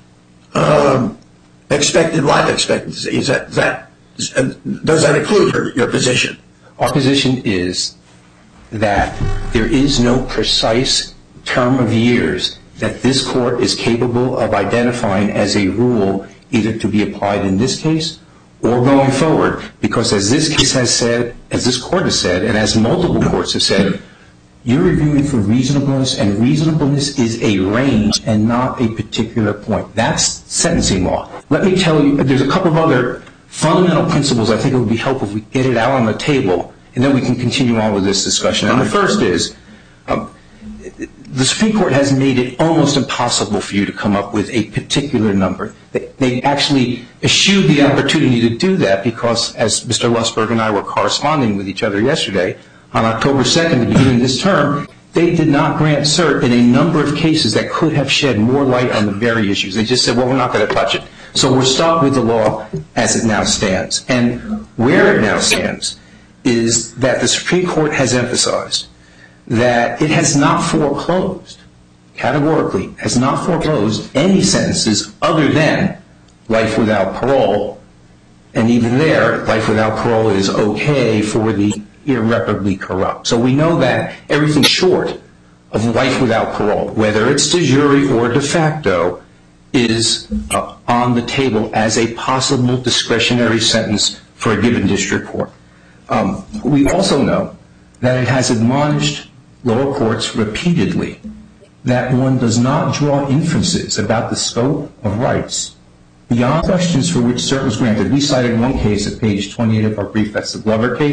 expected life expectancy? Does that include your position?
Our position is that there is no precise term of years that this court is capable of identifying as a rule either to be applied in this case or going forward, because as this case has said, as this court has said, and as multiple courts have said, you're reviewing for reasonableness, and reasonableness is a range and not a particular point. That's sentencing law. Let me tell you, there's a couple of other fundamental principles I think it would be helpful if we get it out on the table, and then we can continue on with this discussion. And the first is, the Supreme Court has made it almost impossible for you to come up with a particular number. They actually eschewed the opportunity to do that because, as Mr. Lusberg and I were corresponding with each other yesterday, on October 2nd, the beginning of this term, they did not grant cert in a number of cases that could have shed more light on the very issues. They just said, well, we're not going to touch it. So we're stuck with the law as it now stands. And where it now stands is that the Supreme Court has emphasized that it has not foreclosed, categorically, has not foreclosed any sentences other than life without parole. And even there, life without parole is okay for the irreparably corrupt. So we know that everything short of life without parole, whether it's de jure or de facto, is on the table as a possible discretionary sentence for a given district court. We also know that it has admonished lower courts repeatedly that one does not draw inferences about the scope of rights beyond questions for which cert was granted. We cited one case at page 28 of our brief, that's the Glover case,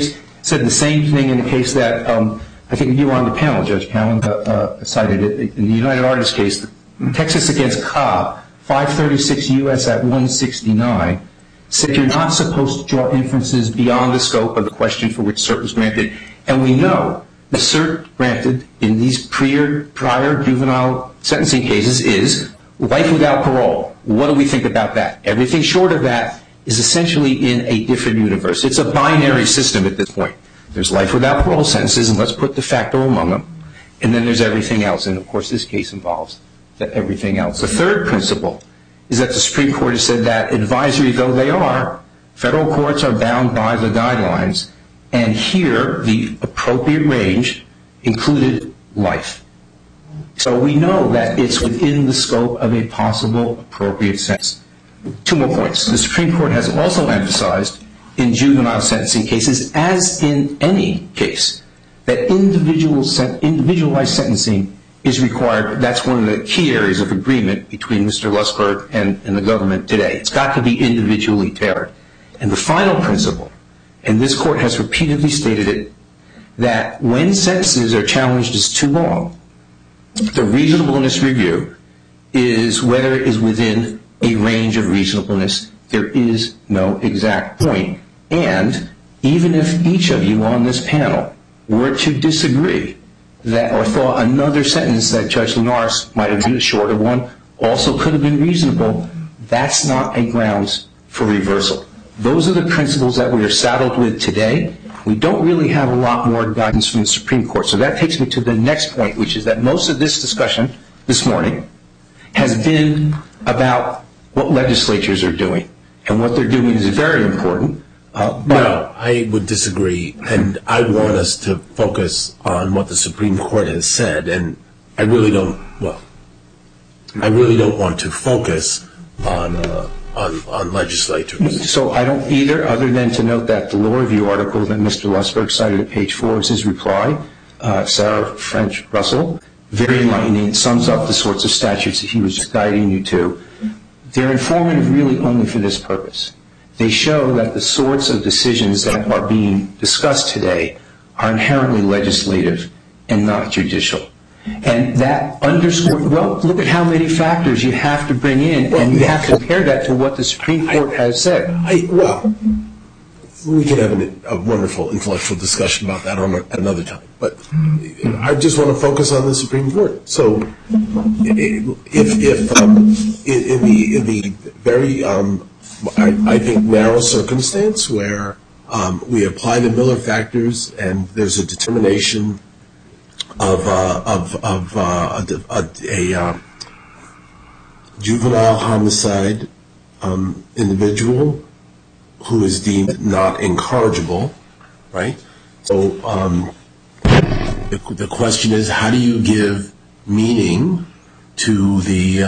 said the same thing in a case that I think you were on the panel, Judge Palin, cited it. In the United Artists case, Texas against Cobb, 536 U.S. at 169, said you're not supposed to draw inferences beyond the scope of the question for which cert was granted. And we know the cert granted in these prior juvenile sentencing cases is life without parole. What do we think about that? Everything short of that is essentially in a different universe. It's a binary system at this point. There's life without parole sentences, and let's put de facto among them. And then there's everything else. And, of course, this case involves everything else. The third principle is that the Supreme Court has said that, advisory though they are, federal courts are bound by the guidelines. And here, the appropriate range included life. So we know that it's within the scope of a possible appropriate sentence. Two more points. The Supreme Court has also emphasized in juvenile sentencing cases, as in any case, that individualized sentencing is required. That's one of the key areas of agreement between Mr. Lussberg and the government today. It's got to be individually tailored. And the final principle, and this court has repeatedly stated it, that when sentences are challenged as too long, the reasonableness review is whether it is within a range of reasonableness. There is no exact point. And even if each of you on this panel were to disagree that or thought another sentence that Judge Linares might have been a shorter one also could have been reasonable, that's not a grounds for reversal. Those are the principles that we are saddled with today. We don't really have a lot more guidance from the Supreme Court. So that takes me to the next point, which is that most of this discussion this morning has been about what legislatures are doing. And what they're doing is very important.
No, I would disagree. And I want us to focus on what the Supreme Court has said. And I really don't want to focus on legislatures.
So I don't either, other than to note that the law review article that Mr. Lussberg cited at page 4 is his reply, Sarah French Russell, very enlightening, sums up the sorts of statutes that he was just guiding you to. They're informative really only for this purpose. They show that the sorts of decisions that are being discussed today are inherently legislative and not judicial. And that underscores, well, look at how many factors you have to bring in, and you have to compare that to what the Supreme Court has said.
We can have a wonderful intellectual discussion about that at another time. But I just want to focus on the Supreme Court. So if in the very, I think, narrow circumstance where we apply the Miller factors and there's a determination of a juvenile homicide individual who is deemed not incorrigible, right? So the question is, how do you give meaning to the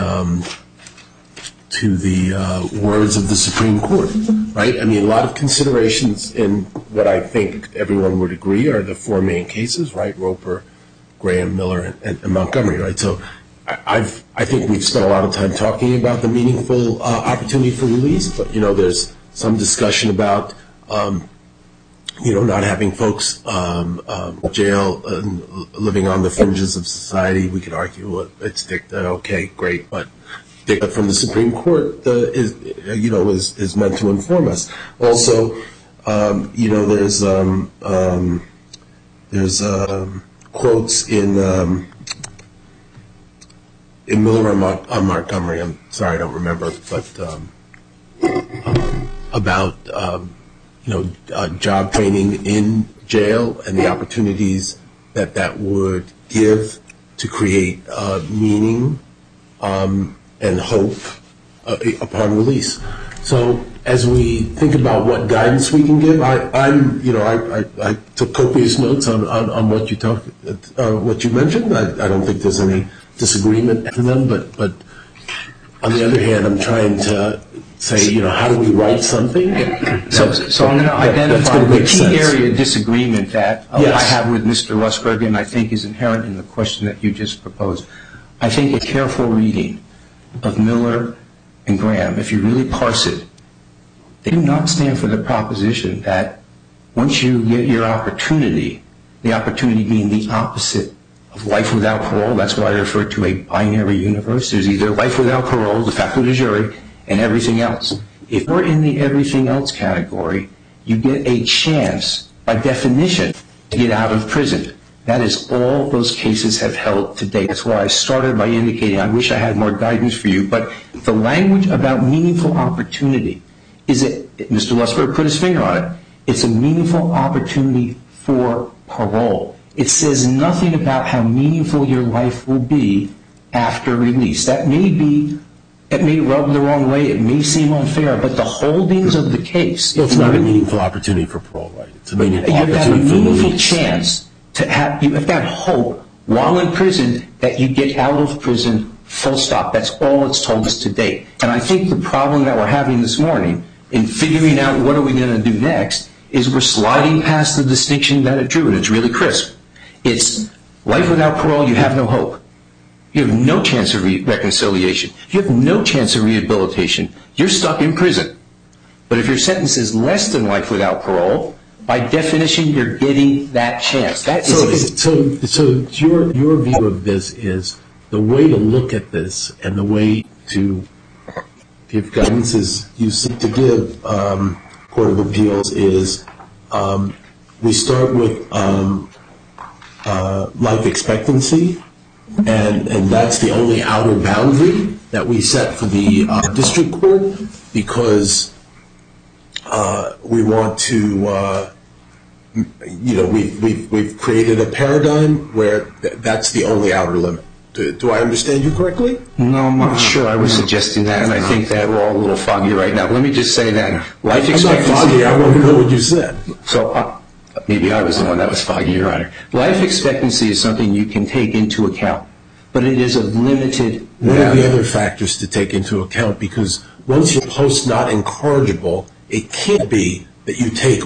words of the Supreme Court, right? I mean, a lot of considerations in what I think everyone would agree are the four main cases, right? Roper, Graham, Miller, and Montgomery, right? So I think we've spent a lot of time talking about the meaningful opportunity for release, but, there's some discussion about, not having folks jail living on the fringes of society. We could argue it's dicta, okay, great, but dicta from the Supreme Court is meant to inform us. Also, there's quotes in Miller on Montgomery. I'm sorry, I don't remember, but about job training in jail and the opportunities that would give to create meaning and hope upon release. So as we think about what guidance we can give, I took copious notes on what you mentioned. I don't think there's any disagreement in them, but on the other hand, I'm trying to say, how do we write something?
So I'm going to identify the key area of disagreement that I have with Mr. Lussberg, and I think is inherent in the question that you just proposed. I think a careful reading of Miller and Graham, if you really parse it, they do not stand for the proposition that once you get your opportunity, the opportunity being the opposite of life without parole, that's why I refer to a binary universe. There's either life without parole, de facto de jure, and everything else. If we're in the everything else category, you get a chance, by definition, to get out of prison. That is all those cases have held to date. That's why I started by indicating I wish I had more guidance for you. But the language about meaningful opportunity is that Mr. Lussberg put his finger on it. It's a meaningful opportunity for parole. It says nothing about how meaningful your life will be after release. That may be, it may rub the wrong way, it may seem unfair, but the holdings of the case...
It's not a meaningful opportunity for parole, right? It's a meaningful opportunity for release.
You have a meaningful chance to have, you have that hope while in prison that you get out of prison, full stop. That's all it's told us to date. And I think the problem that we're having this morning in figuring out what are we going to do next is we're sliding past the distinction that it drew, and it's really crisp. It's life without parole, you have no hope. You have no chance of reconciliation. You have no chance of rehabilitation. You're stuck in prison. But if your sentence is less than life without parole, by definition, you're getting that chance. That is
so your view of this is the way to look at this and the way to give guidance is you seek to give Court of Appeals is we start with life expectancy, and that's the only outer boundary that we set for the district court because we want to, we've created a paradigm where that's the only outer limit. Do I understand you correctly?
No, I'm not sure I was suggesting that, and I think that we're all a little foggy right now. Let me just say that life expectancy...
I'm not foggy, I want to know what you said.
So maybe I was the one that was foggy, Your Honor. Life expectancy is something you can take into account, but it is of limited value.
What are the other factors to take into account? Because once you're post not incorrigible, it can't be that you take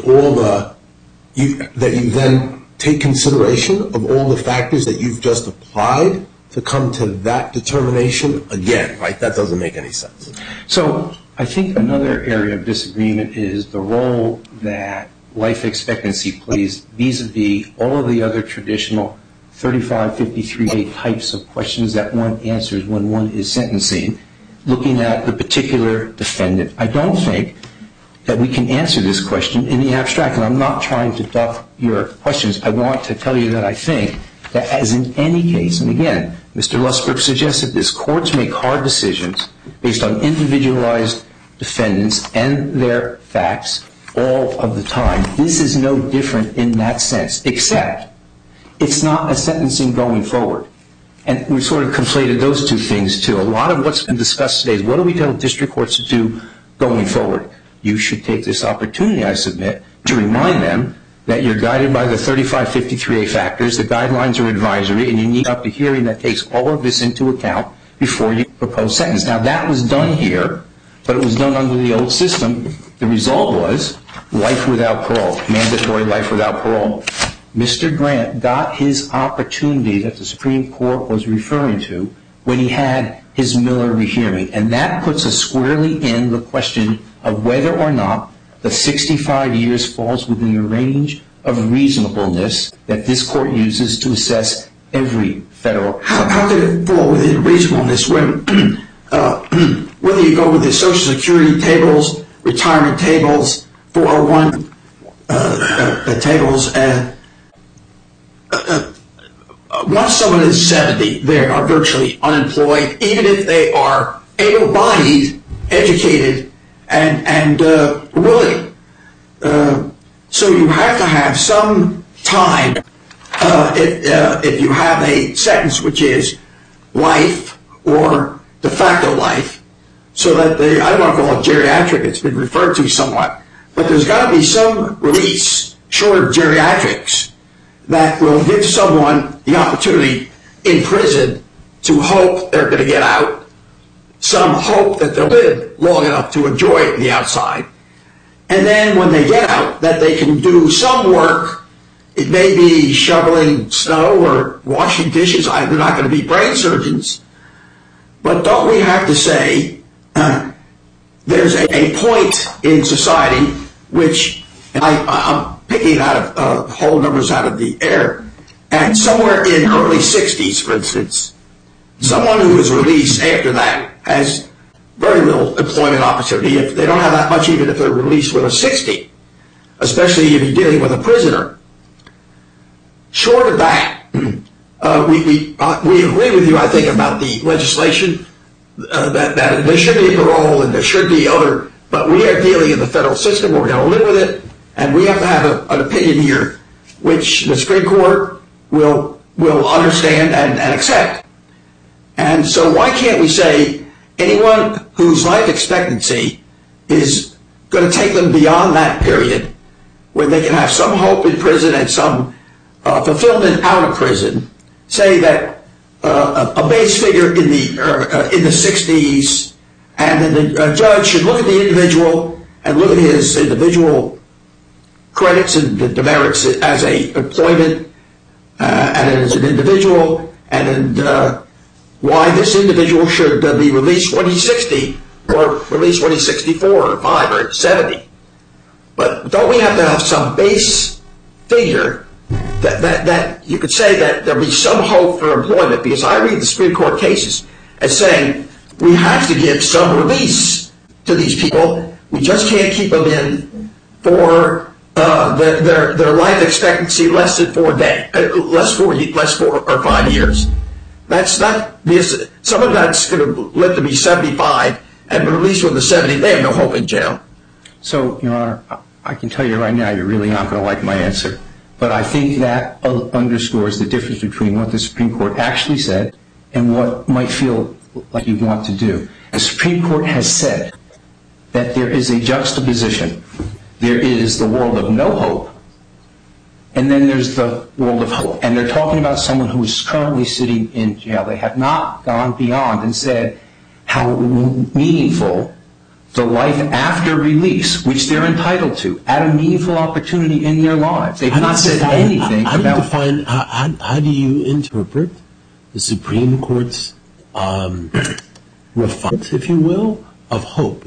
that you then take consideration of all the factors that you've just applied to come to that determination again, right? That doesn't make any sense.
So I think another area of disagreement is the role that life expectancy plays vis-a-vis all of the other traditional 3553A types of questions that one answers when one is sentencing, looking at the particular defendant. I don't think that we can answer this question in the abstract, and I'm not trying to duck your questions. I want to tell you that I think that as in any case, and again, Mr. Lussberg suggested this, courts make hard decisions based on individualized defendants and their facts all of the time. This is no different in that sense, except it's not a sentencing going forward. And we sort of conflated those two things, too. A lot of what's been discussed today is what do we tell district courts to do going forward? You should take this opportunity, I submit, to remind them that you're guided by the 3553A factors, the guidelines are advisory, and you need up a hearing that takes all of this into account before you propose sentence. Now, that was done here, but it was done under the old system. The result was life without parole, mandatory life without parole. Mr. Grant got his opportunity that the Supreme Court was referring to when he had his Miller rehearing, and that puts us squarely in the question of whether or not the 65 years falls within the range of reasonableness that this court uses to assess every federal...
How did it fall within reasonableness when whether you go with the Social Security tables, retirement tables, 401 tables, once someone is 70, they are virtually unemployed, even if they are able-bodied, educated, and willing. So you have to have some time if you have a sentence which is life or de facto life, so that I don't want to call it geriatric, it's been referred to somewhat, but there's got to be some release, short of geriatrics, that will give someone the opportunity in prison to hope they're going to get out, some hope that they'll live long enough to enjoy the outside, and then when they get out, that they can do some work. It may be shoveling snow or washing dishes. They're not going to be brain surgeons. But don't we have to say there's a point in society which, and picking out of whole numbers out of the air. And somewhere in early 60s, for instance, someone who was released after that has very little employment opportunity. If they don't have that much, even if they're released with a 60, especially if you're dealing with a prisoner. Short of that, we agree with you, I think, about the legislation, that there should be a parole and there should be other, but we are dealing in the federal system. We're going to live with it, and we have to have an opinion here which the Supreme Court will understand and accept. And so why can't we say anyone whose life expectancy is going to take them beyond that period where they can have some hope in prison and some fulfillment out of prison, say that a base figure in the 60s, and then the judge should look at the individual and look at his individual credits and the demerits as a employment and as an individual, and why this individual should be released when he's 60 or released when he's 64 or 5 or 70. But don't we have to have some base figure that you could say that there'll be some hope for employment? Because I read the Supreme Court cases as saying we have to give some release to these people. We just can't keep them in for their life expectancy less than 4 days, less 4 or 5 years. That's not because someone that's going to live to be 75 and released with a 70, they have no hope in jail.
So, Your Honor, I can tell you right now, you're really not going to like my answer. But I think that underscores the difference between what the Supreme Court actually said and what might feel like you want to do. The Supreme Court has said that there is a juxtaposition. There is the world of no hope, and then there's the world of hope. And they're talking about someone who is currently sitting in jail. They have not gone beyond and said how meaningful the life after release, which they're entitled to, at a meaningful opportunity in their lives. They've not said anything about...
How do you interpret the Supreme Court's refinement, if you will, of hope?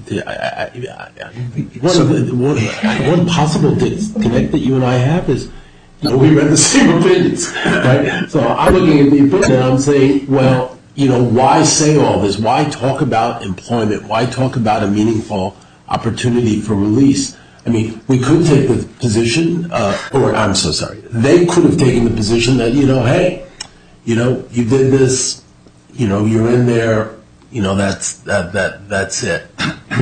One possible disconnect that you and I have is we read the same opinions, right? So I'm looking at the opinion and I'm saying, well, why say all this? Why talk about employment? Why talk about a meaningful opportunity for release? I mean, we could take the position, they could have taken the position that, hey, you did this, you're in there, that's it.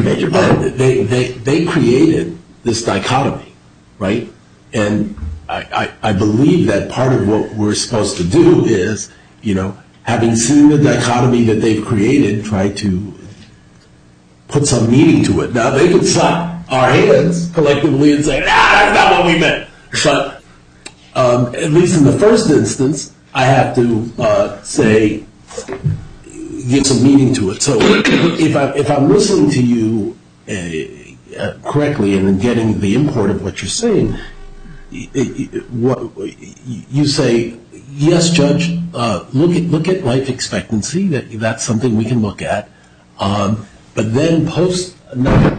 They created this dichotomy, right? And I believe that part of what we're supposed to do is, having seen the dichotomy that they've created, try to put some meaning to it. Now, they can slap our hands collectively and say, that's not what we meant. But at least in the first instance, I have to say, give some meaning to it. So if I'm listening to you correctly and getting the import of what you're saying, you say, yes, Judge, look at life expectancy. That's something we can look at. But then post not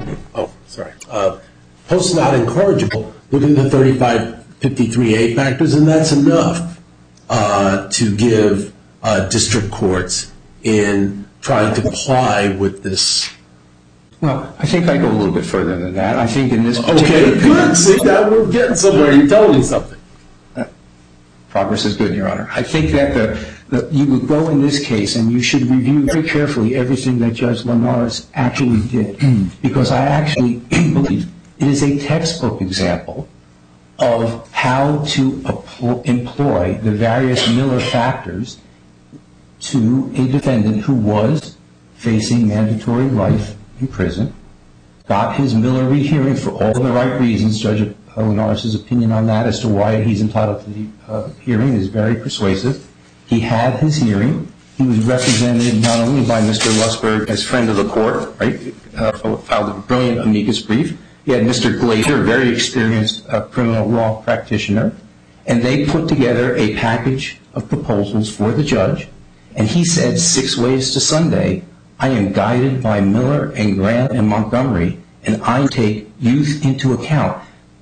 incorrigible, look at the 3553A factors, and that's enough to give district courts in trying to comply with this.
Well, I think I go a little bit further than that. I think in this particular...
Okay, good. See, now we're getting somewhere. You're telling me something.
Progress is good, Your Honor. I think that you would go in this case and you should review very carefully everything that Judge Linares actually did, because I actually believe it is a textbook example of how to employ the various Miller factors to a defendant who was facing mandatory life in prison, got his Miller rehearing for all the right reasons. Judge Linares' opinion on that as to why he's entitled to the hearing is very persuasive. He had his hearing. He was represented not only by Mr. Lussberg as friend of the court, right, filed a brilliant amicus brief. He had Mr. Glazer, a very experienced criminal law practitioner, and they put together a package of proposals for the judge, and he said 6 ways to Sunday, I am guided by Miller and Grant and Montgomery, and I take youth into account.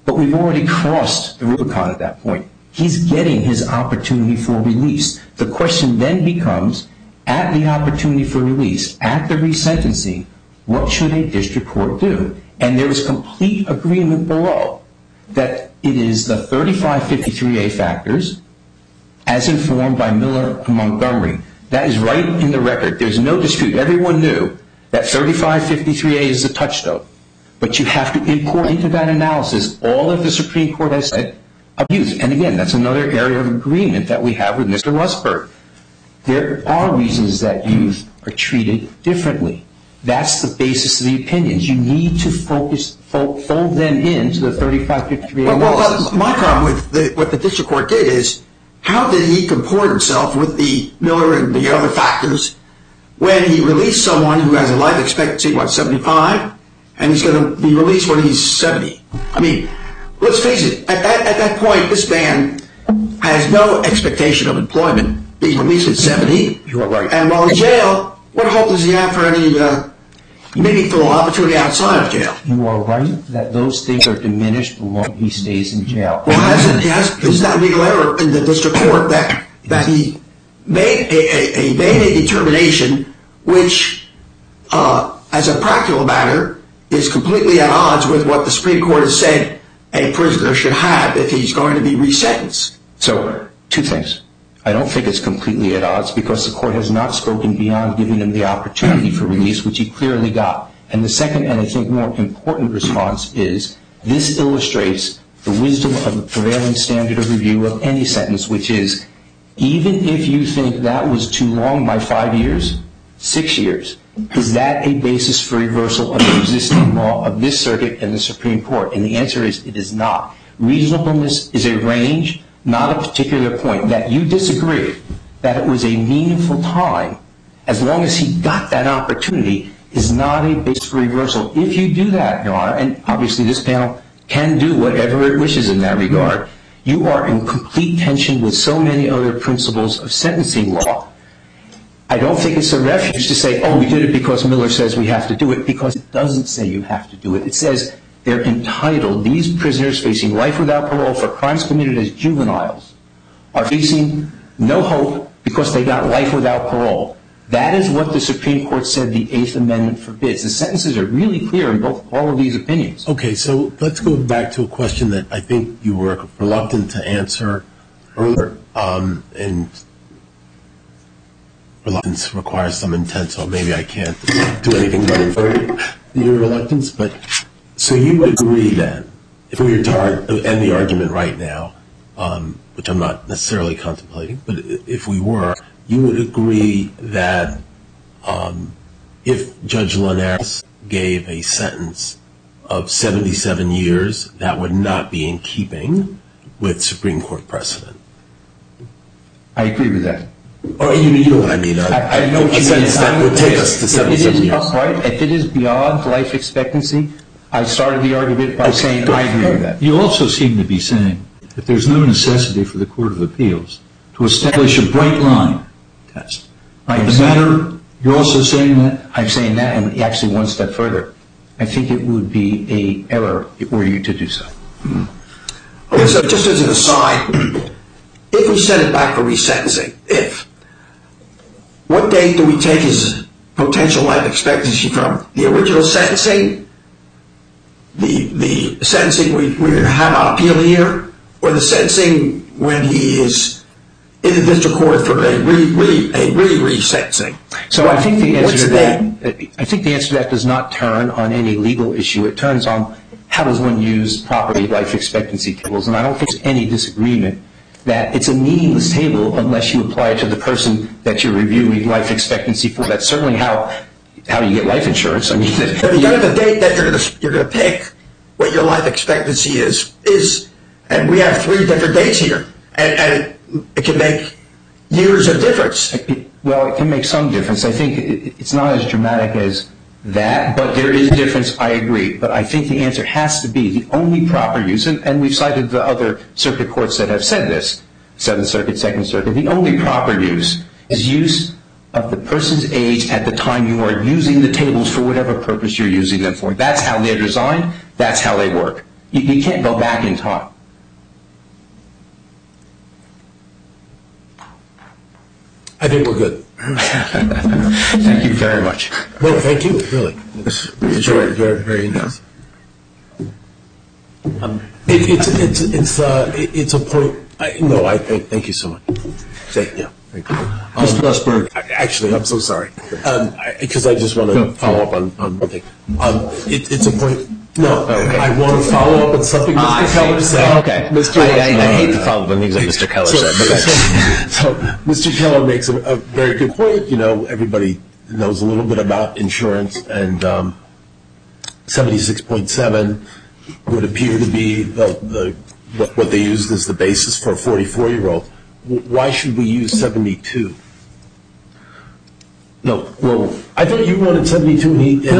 But we've already crossed the Rubicon at that point. He's getting his opportunity for release. The question then becomes, at the opportunity for release, at the resentencing, what should a district court do? And there is complete agreement below that it is the 3553A factors, as informed by Miller and Montgomery. That is right in the record. There's no dispute. Everyone knew that 3553A is the touchstone. But you have to import into that analysis all of the Supreme Court has said of youth. And again, that's another area of agreement that we have with Mr. Lussberg. There are reasons that youth are treated differently. That's the basis of the opinions. You need to fold them into the 3553A analysis.
Well, my problem with what the district court did is, how did he comport himself with the Miller and the other factors when he released someone who has a life expectancy, 75, and he's going to be released when he's 70? I mean, let's face it, at that point, this man has no expectation of employment, being released at 70.
You are right.
And while in jail, what hope does he have for any meaningful opportunity outside of jail?
You are right that those things are diminished the longer he stays in jail.
Well, is that legal error in the district court that he made a determination which, as a practical matter, is completely at odds with what the Supreme Court has said a prisoner should have if he's going to be resentenced?
So, two things. I don't think it's completely at odds because the court has not spoken beyond giving him the opportunity for release, which he clearly got. And the second, and I think more important response is, this illustrates the wisdom of the prevailing standard of review of any sentence, which is, even if you think that was too long by 5 years, 6 years, is that a basis for reversal of the existing law of this circuit and the Supreme Court? And the answer is, it is not. Reasonableness is a range, not a particular point. That you disagree that it was a meaningful time, as long as he got that opportunity, is not a basis for reversal. If you do that, Your Honor, and obviously this panel can do whatever it wishes in that regard, you are in complete tension with so many other principles of sentencing law. I don't think it's a refuge to say, oh, we did it because Miller says we have to do it, because it doesn't say you have to do it. It says they're entitled, these prisoners facing life without parole for crimes committed as juveniles are facing no hope because they got life without parole. That is what the Supreme Court said the Eighth Amendment forbids. The sentences are really clear in all of these opinions.
Okay, so let's go back to a question that I think you were reluctant to answer earlier, and reluctance requires some intent, so maybe I can't do anything but infer your reluctance. But so you would agree then, if we were to end the argument right now, which I'm not necessarily contemplating, but if we were, you would agree that if Judge Linares gave a sentence of 77 years, that would not be in keeping with Supreme Court precedent?
I agree with that.
Or you know what I mean?
I know what you mean.
A sentence that would take us to 77 years.
Right. If it is beyond life expectancy, I started the argument by saying I agree with that.
You also seem to be saying that there's no necessity for the Court of Appeals to establish a bright line test. You're also saying that?
I'm saying that, and actually one step further. I think it would be an error were you to do so.
Okay, so just as an aside, if we send it back for resentencing, what date do we take as potential life expectancy from? The original sentencing, the sentencing we have on appeal here, or the sentencing when he is in the district court for a re-sentencing?
So I think the answer to that does not turn on any legal issue. It turns on how does one use property life expectancy tables, and I don't think there's any disagreement that it's a meaningless table unless you apply it to the person that you're reviewing life expectancy for. That's certainly how you get life insurance. I mean,
but you got the date that you're going to pick what your life expectancy is, and we have 3 different dates here, and it can make years of difference.
Well, it can make some difference. I think it's not as dramatic as that, but there is a difference, I agree. But I think the answer has to be the only proper use, and we've cited the other circuit courts that have said this, 7th Circuit, 2nd Circuit, the only proper use is use of the person's age at the time you are using the tables for whatever purpose you're using them for. That's how they're designed. That's how they work. You can't go back in time.
I think we're good.
Thank you very much.
No, thank you, really. It's very, very, very nice. It's a point. Thank you so much. Thank you.
Mr. Lusberg.
Actually, I'm so sorry. Because I just want to follow up on one thing. It's a point. No, I want to follow up on something Mr. Keller said.
Okay. I hate to follow up on things that Mr. Keller said.
So Mr. Keller makes a very good point. You know, everybody knows a little bit about insurance, and 76.7 would appear to be what they used as the basis for a 44-year-old. Why should we use 72?
No, well,
I thought you wanted 72.
No,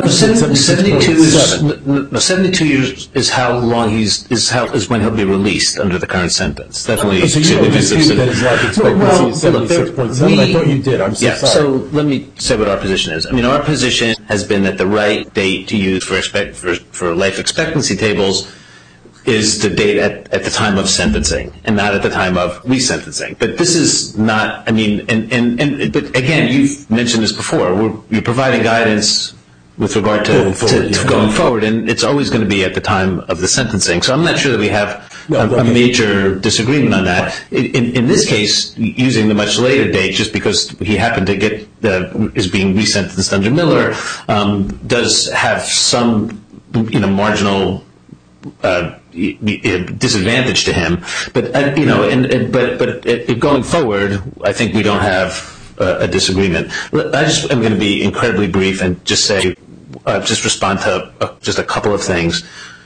72 years is how long is when he'll be released under the current sentence. That's only
so you don't dispute that his life expectancy is 76.7. I thought you did. I'm so sorry.
So let me say what our position is. I mean, our position has been that the right date to use for life expectancy tables is the date at the time of sentencing and not at the time of resentencing. But this is not, I mean, but again, you've mentioned this before. You're providing guidance with regard to going forward, and it's always going to be at the time of the sentencing. So I'm not sure that we have a major disagreement on that. In this case, using the much later date, just because he happened to is being resentenced under Miller, does have some, marginal disadvantage to him, but going forward, I think we don't have a disagreement. I just am going to be incredibly brief and just say, just respond to just a couple of things.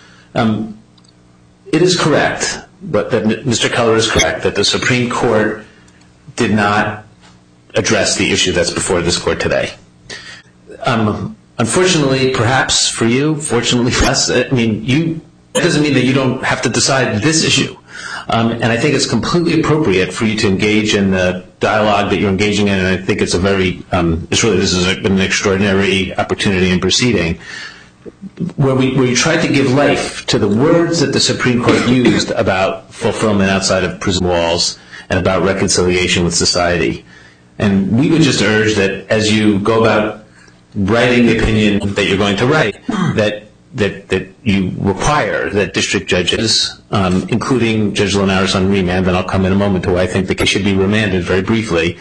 It is correct, but that Mr. Keller is correct that the Supreme Court did not address the issue that's before this court today. Unfortunately, perhaps for you, fortunately for us, I mean, it doesn't mean that you don't have to decide this issue. And I think it's completely appropriate for you to engage in the dialogue that you're engaging in, and I think it's this has been an extraordinary opportunity in proceeding, where you tried to give life to the words that the Supreme Court used about fulfillment outside of prison walls and about reconciliation with society. And we would just urge that as you go about writing the opinion that you're going to write, that you require that district judges, including Judge Linares on remand, and I'll come in a moment to why I think the case should be remanded very briefly,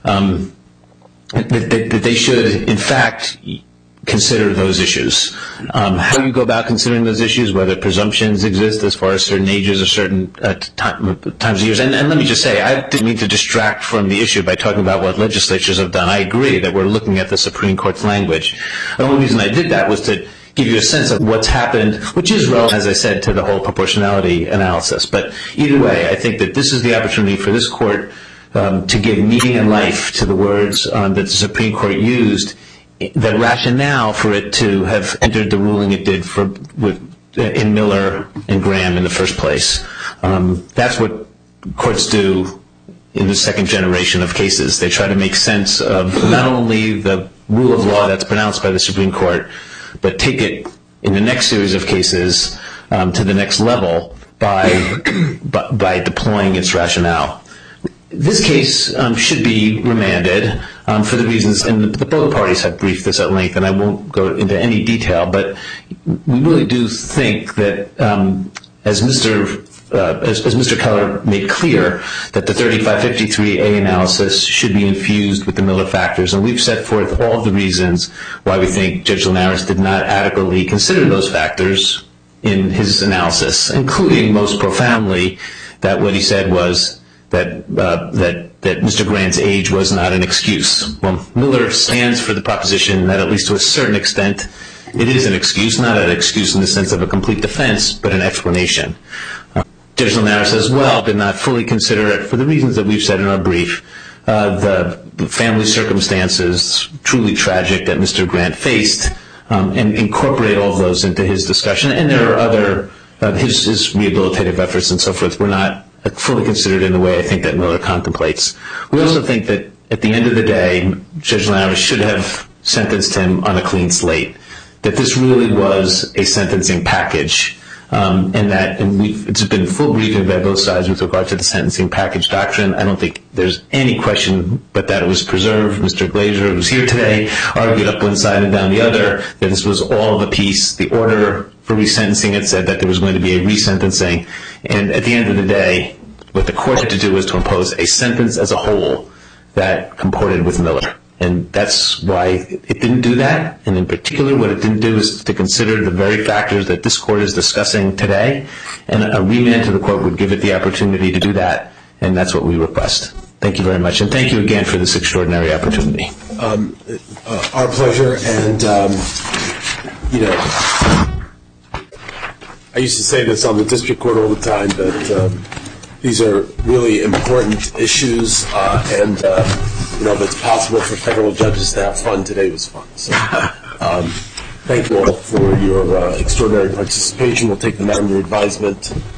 that they should, in fact, consider those issues. How you go about considering those issues, whether presumptions exist as far as certain ages or certain times of years. And let me just say, I didn't mean to distract from the issue by talking about what legislatures have done. I agree that we're looking at the Supreme Court's language. The only reason I did that was to give you a sense of what's happened, which is relevant, as I said, to the whole proportionality analysis. But either way, I think that this is the opportunity for this court to give meaning and life to the words that the Supreme Court used, the rationale for it to have entered the ruling it did in Miller and Graham in the first place. That's what courts do in the second generation of cases. They try to make sense of not only the rule of law that's pronounced by the Supreme Court, but take it in the next series of cases to the next level by deploying its rationale. This case should be remanded for the reasons, and the both parties have briefed this at length, and I won't go into any detail, but we really do think that, as Mr. Keller made clear, that the 3553A analysis should be infused with the Miller factors, and we've set forth all of the reasons why we think Judge Linares did not adequately consider those factors in his analysis, including most profoundly that what he said was that Mr. Grant's age was not an excuse. Well, Miller stands for the proposition that, at least to a certain extent, it is an excuse, not an excuse in the sense of a complete defense, but an explanation. Judge Linares as well did not fully consider it for the reasons that we've said in our brief. The family circumstances, truly tragic, that Mr. Grant faced, and incorporate all of those into his discussion. And there are other, his rehabilitative efforts and so forth were not fully considered in the way I think that Miller contemplates. We also think that at the end of the day, Judge Linares should have sentenced him on a clean slate, that this really was a sentencing package It's been full briefing by both sides with regard to the sentencing package doctrine. I don't think there's any question but that it was preserved. Mr. Glazer, who's here today, argued up one side and down the other that this was all of a piece. The order for resentencing had said that there was going to be a resentencing. And at the end of the day, what the court had to do was to impose a sentence as a whole that comported with Miller. And that's why it didn't do that. And in particular, what it didn't do is to consider the very factors that this court is discussing today. And a remand to the court would give it the opportunity to do that. And that's what we request. Thank you very much. And thank you again for this extraordinary opportunity.
Our pleasure. And, I used to say this on the district court all the time, that these are really important issues, and if it's possible for federal judges to have fun, today was fun. So, thank you all for your extraordinary participation. We'll take the matter under advisement.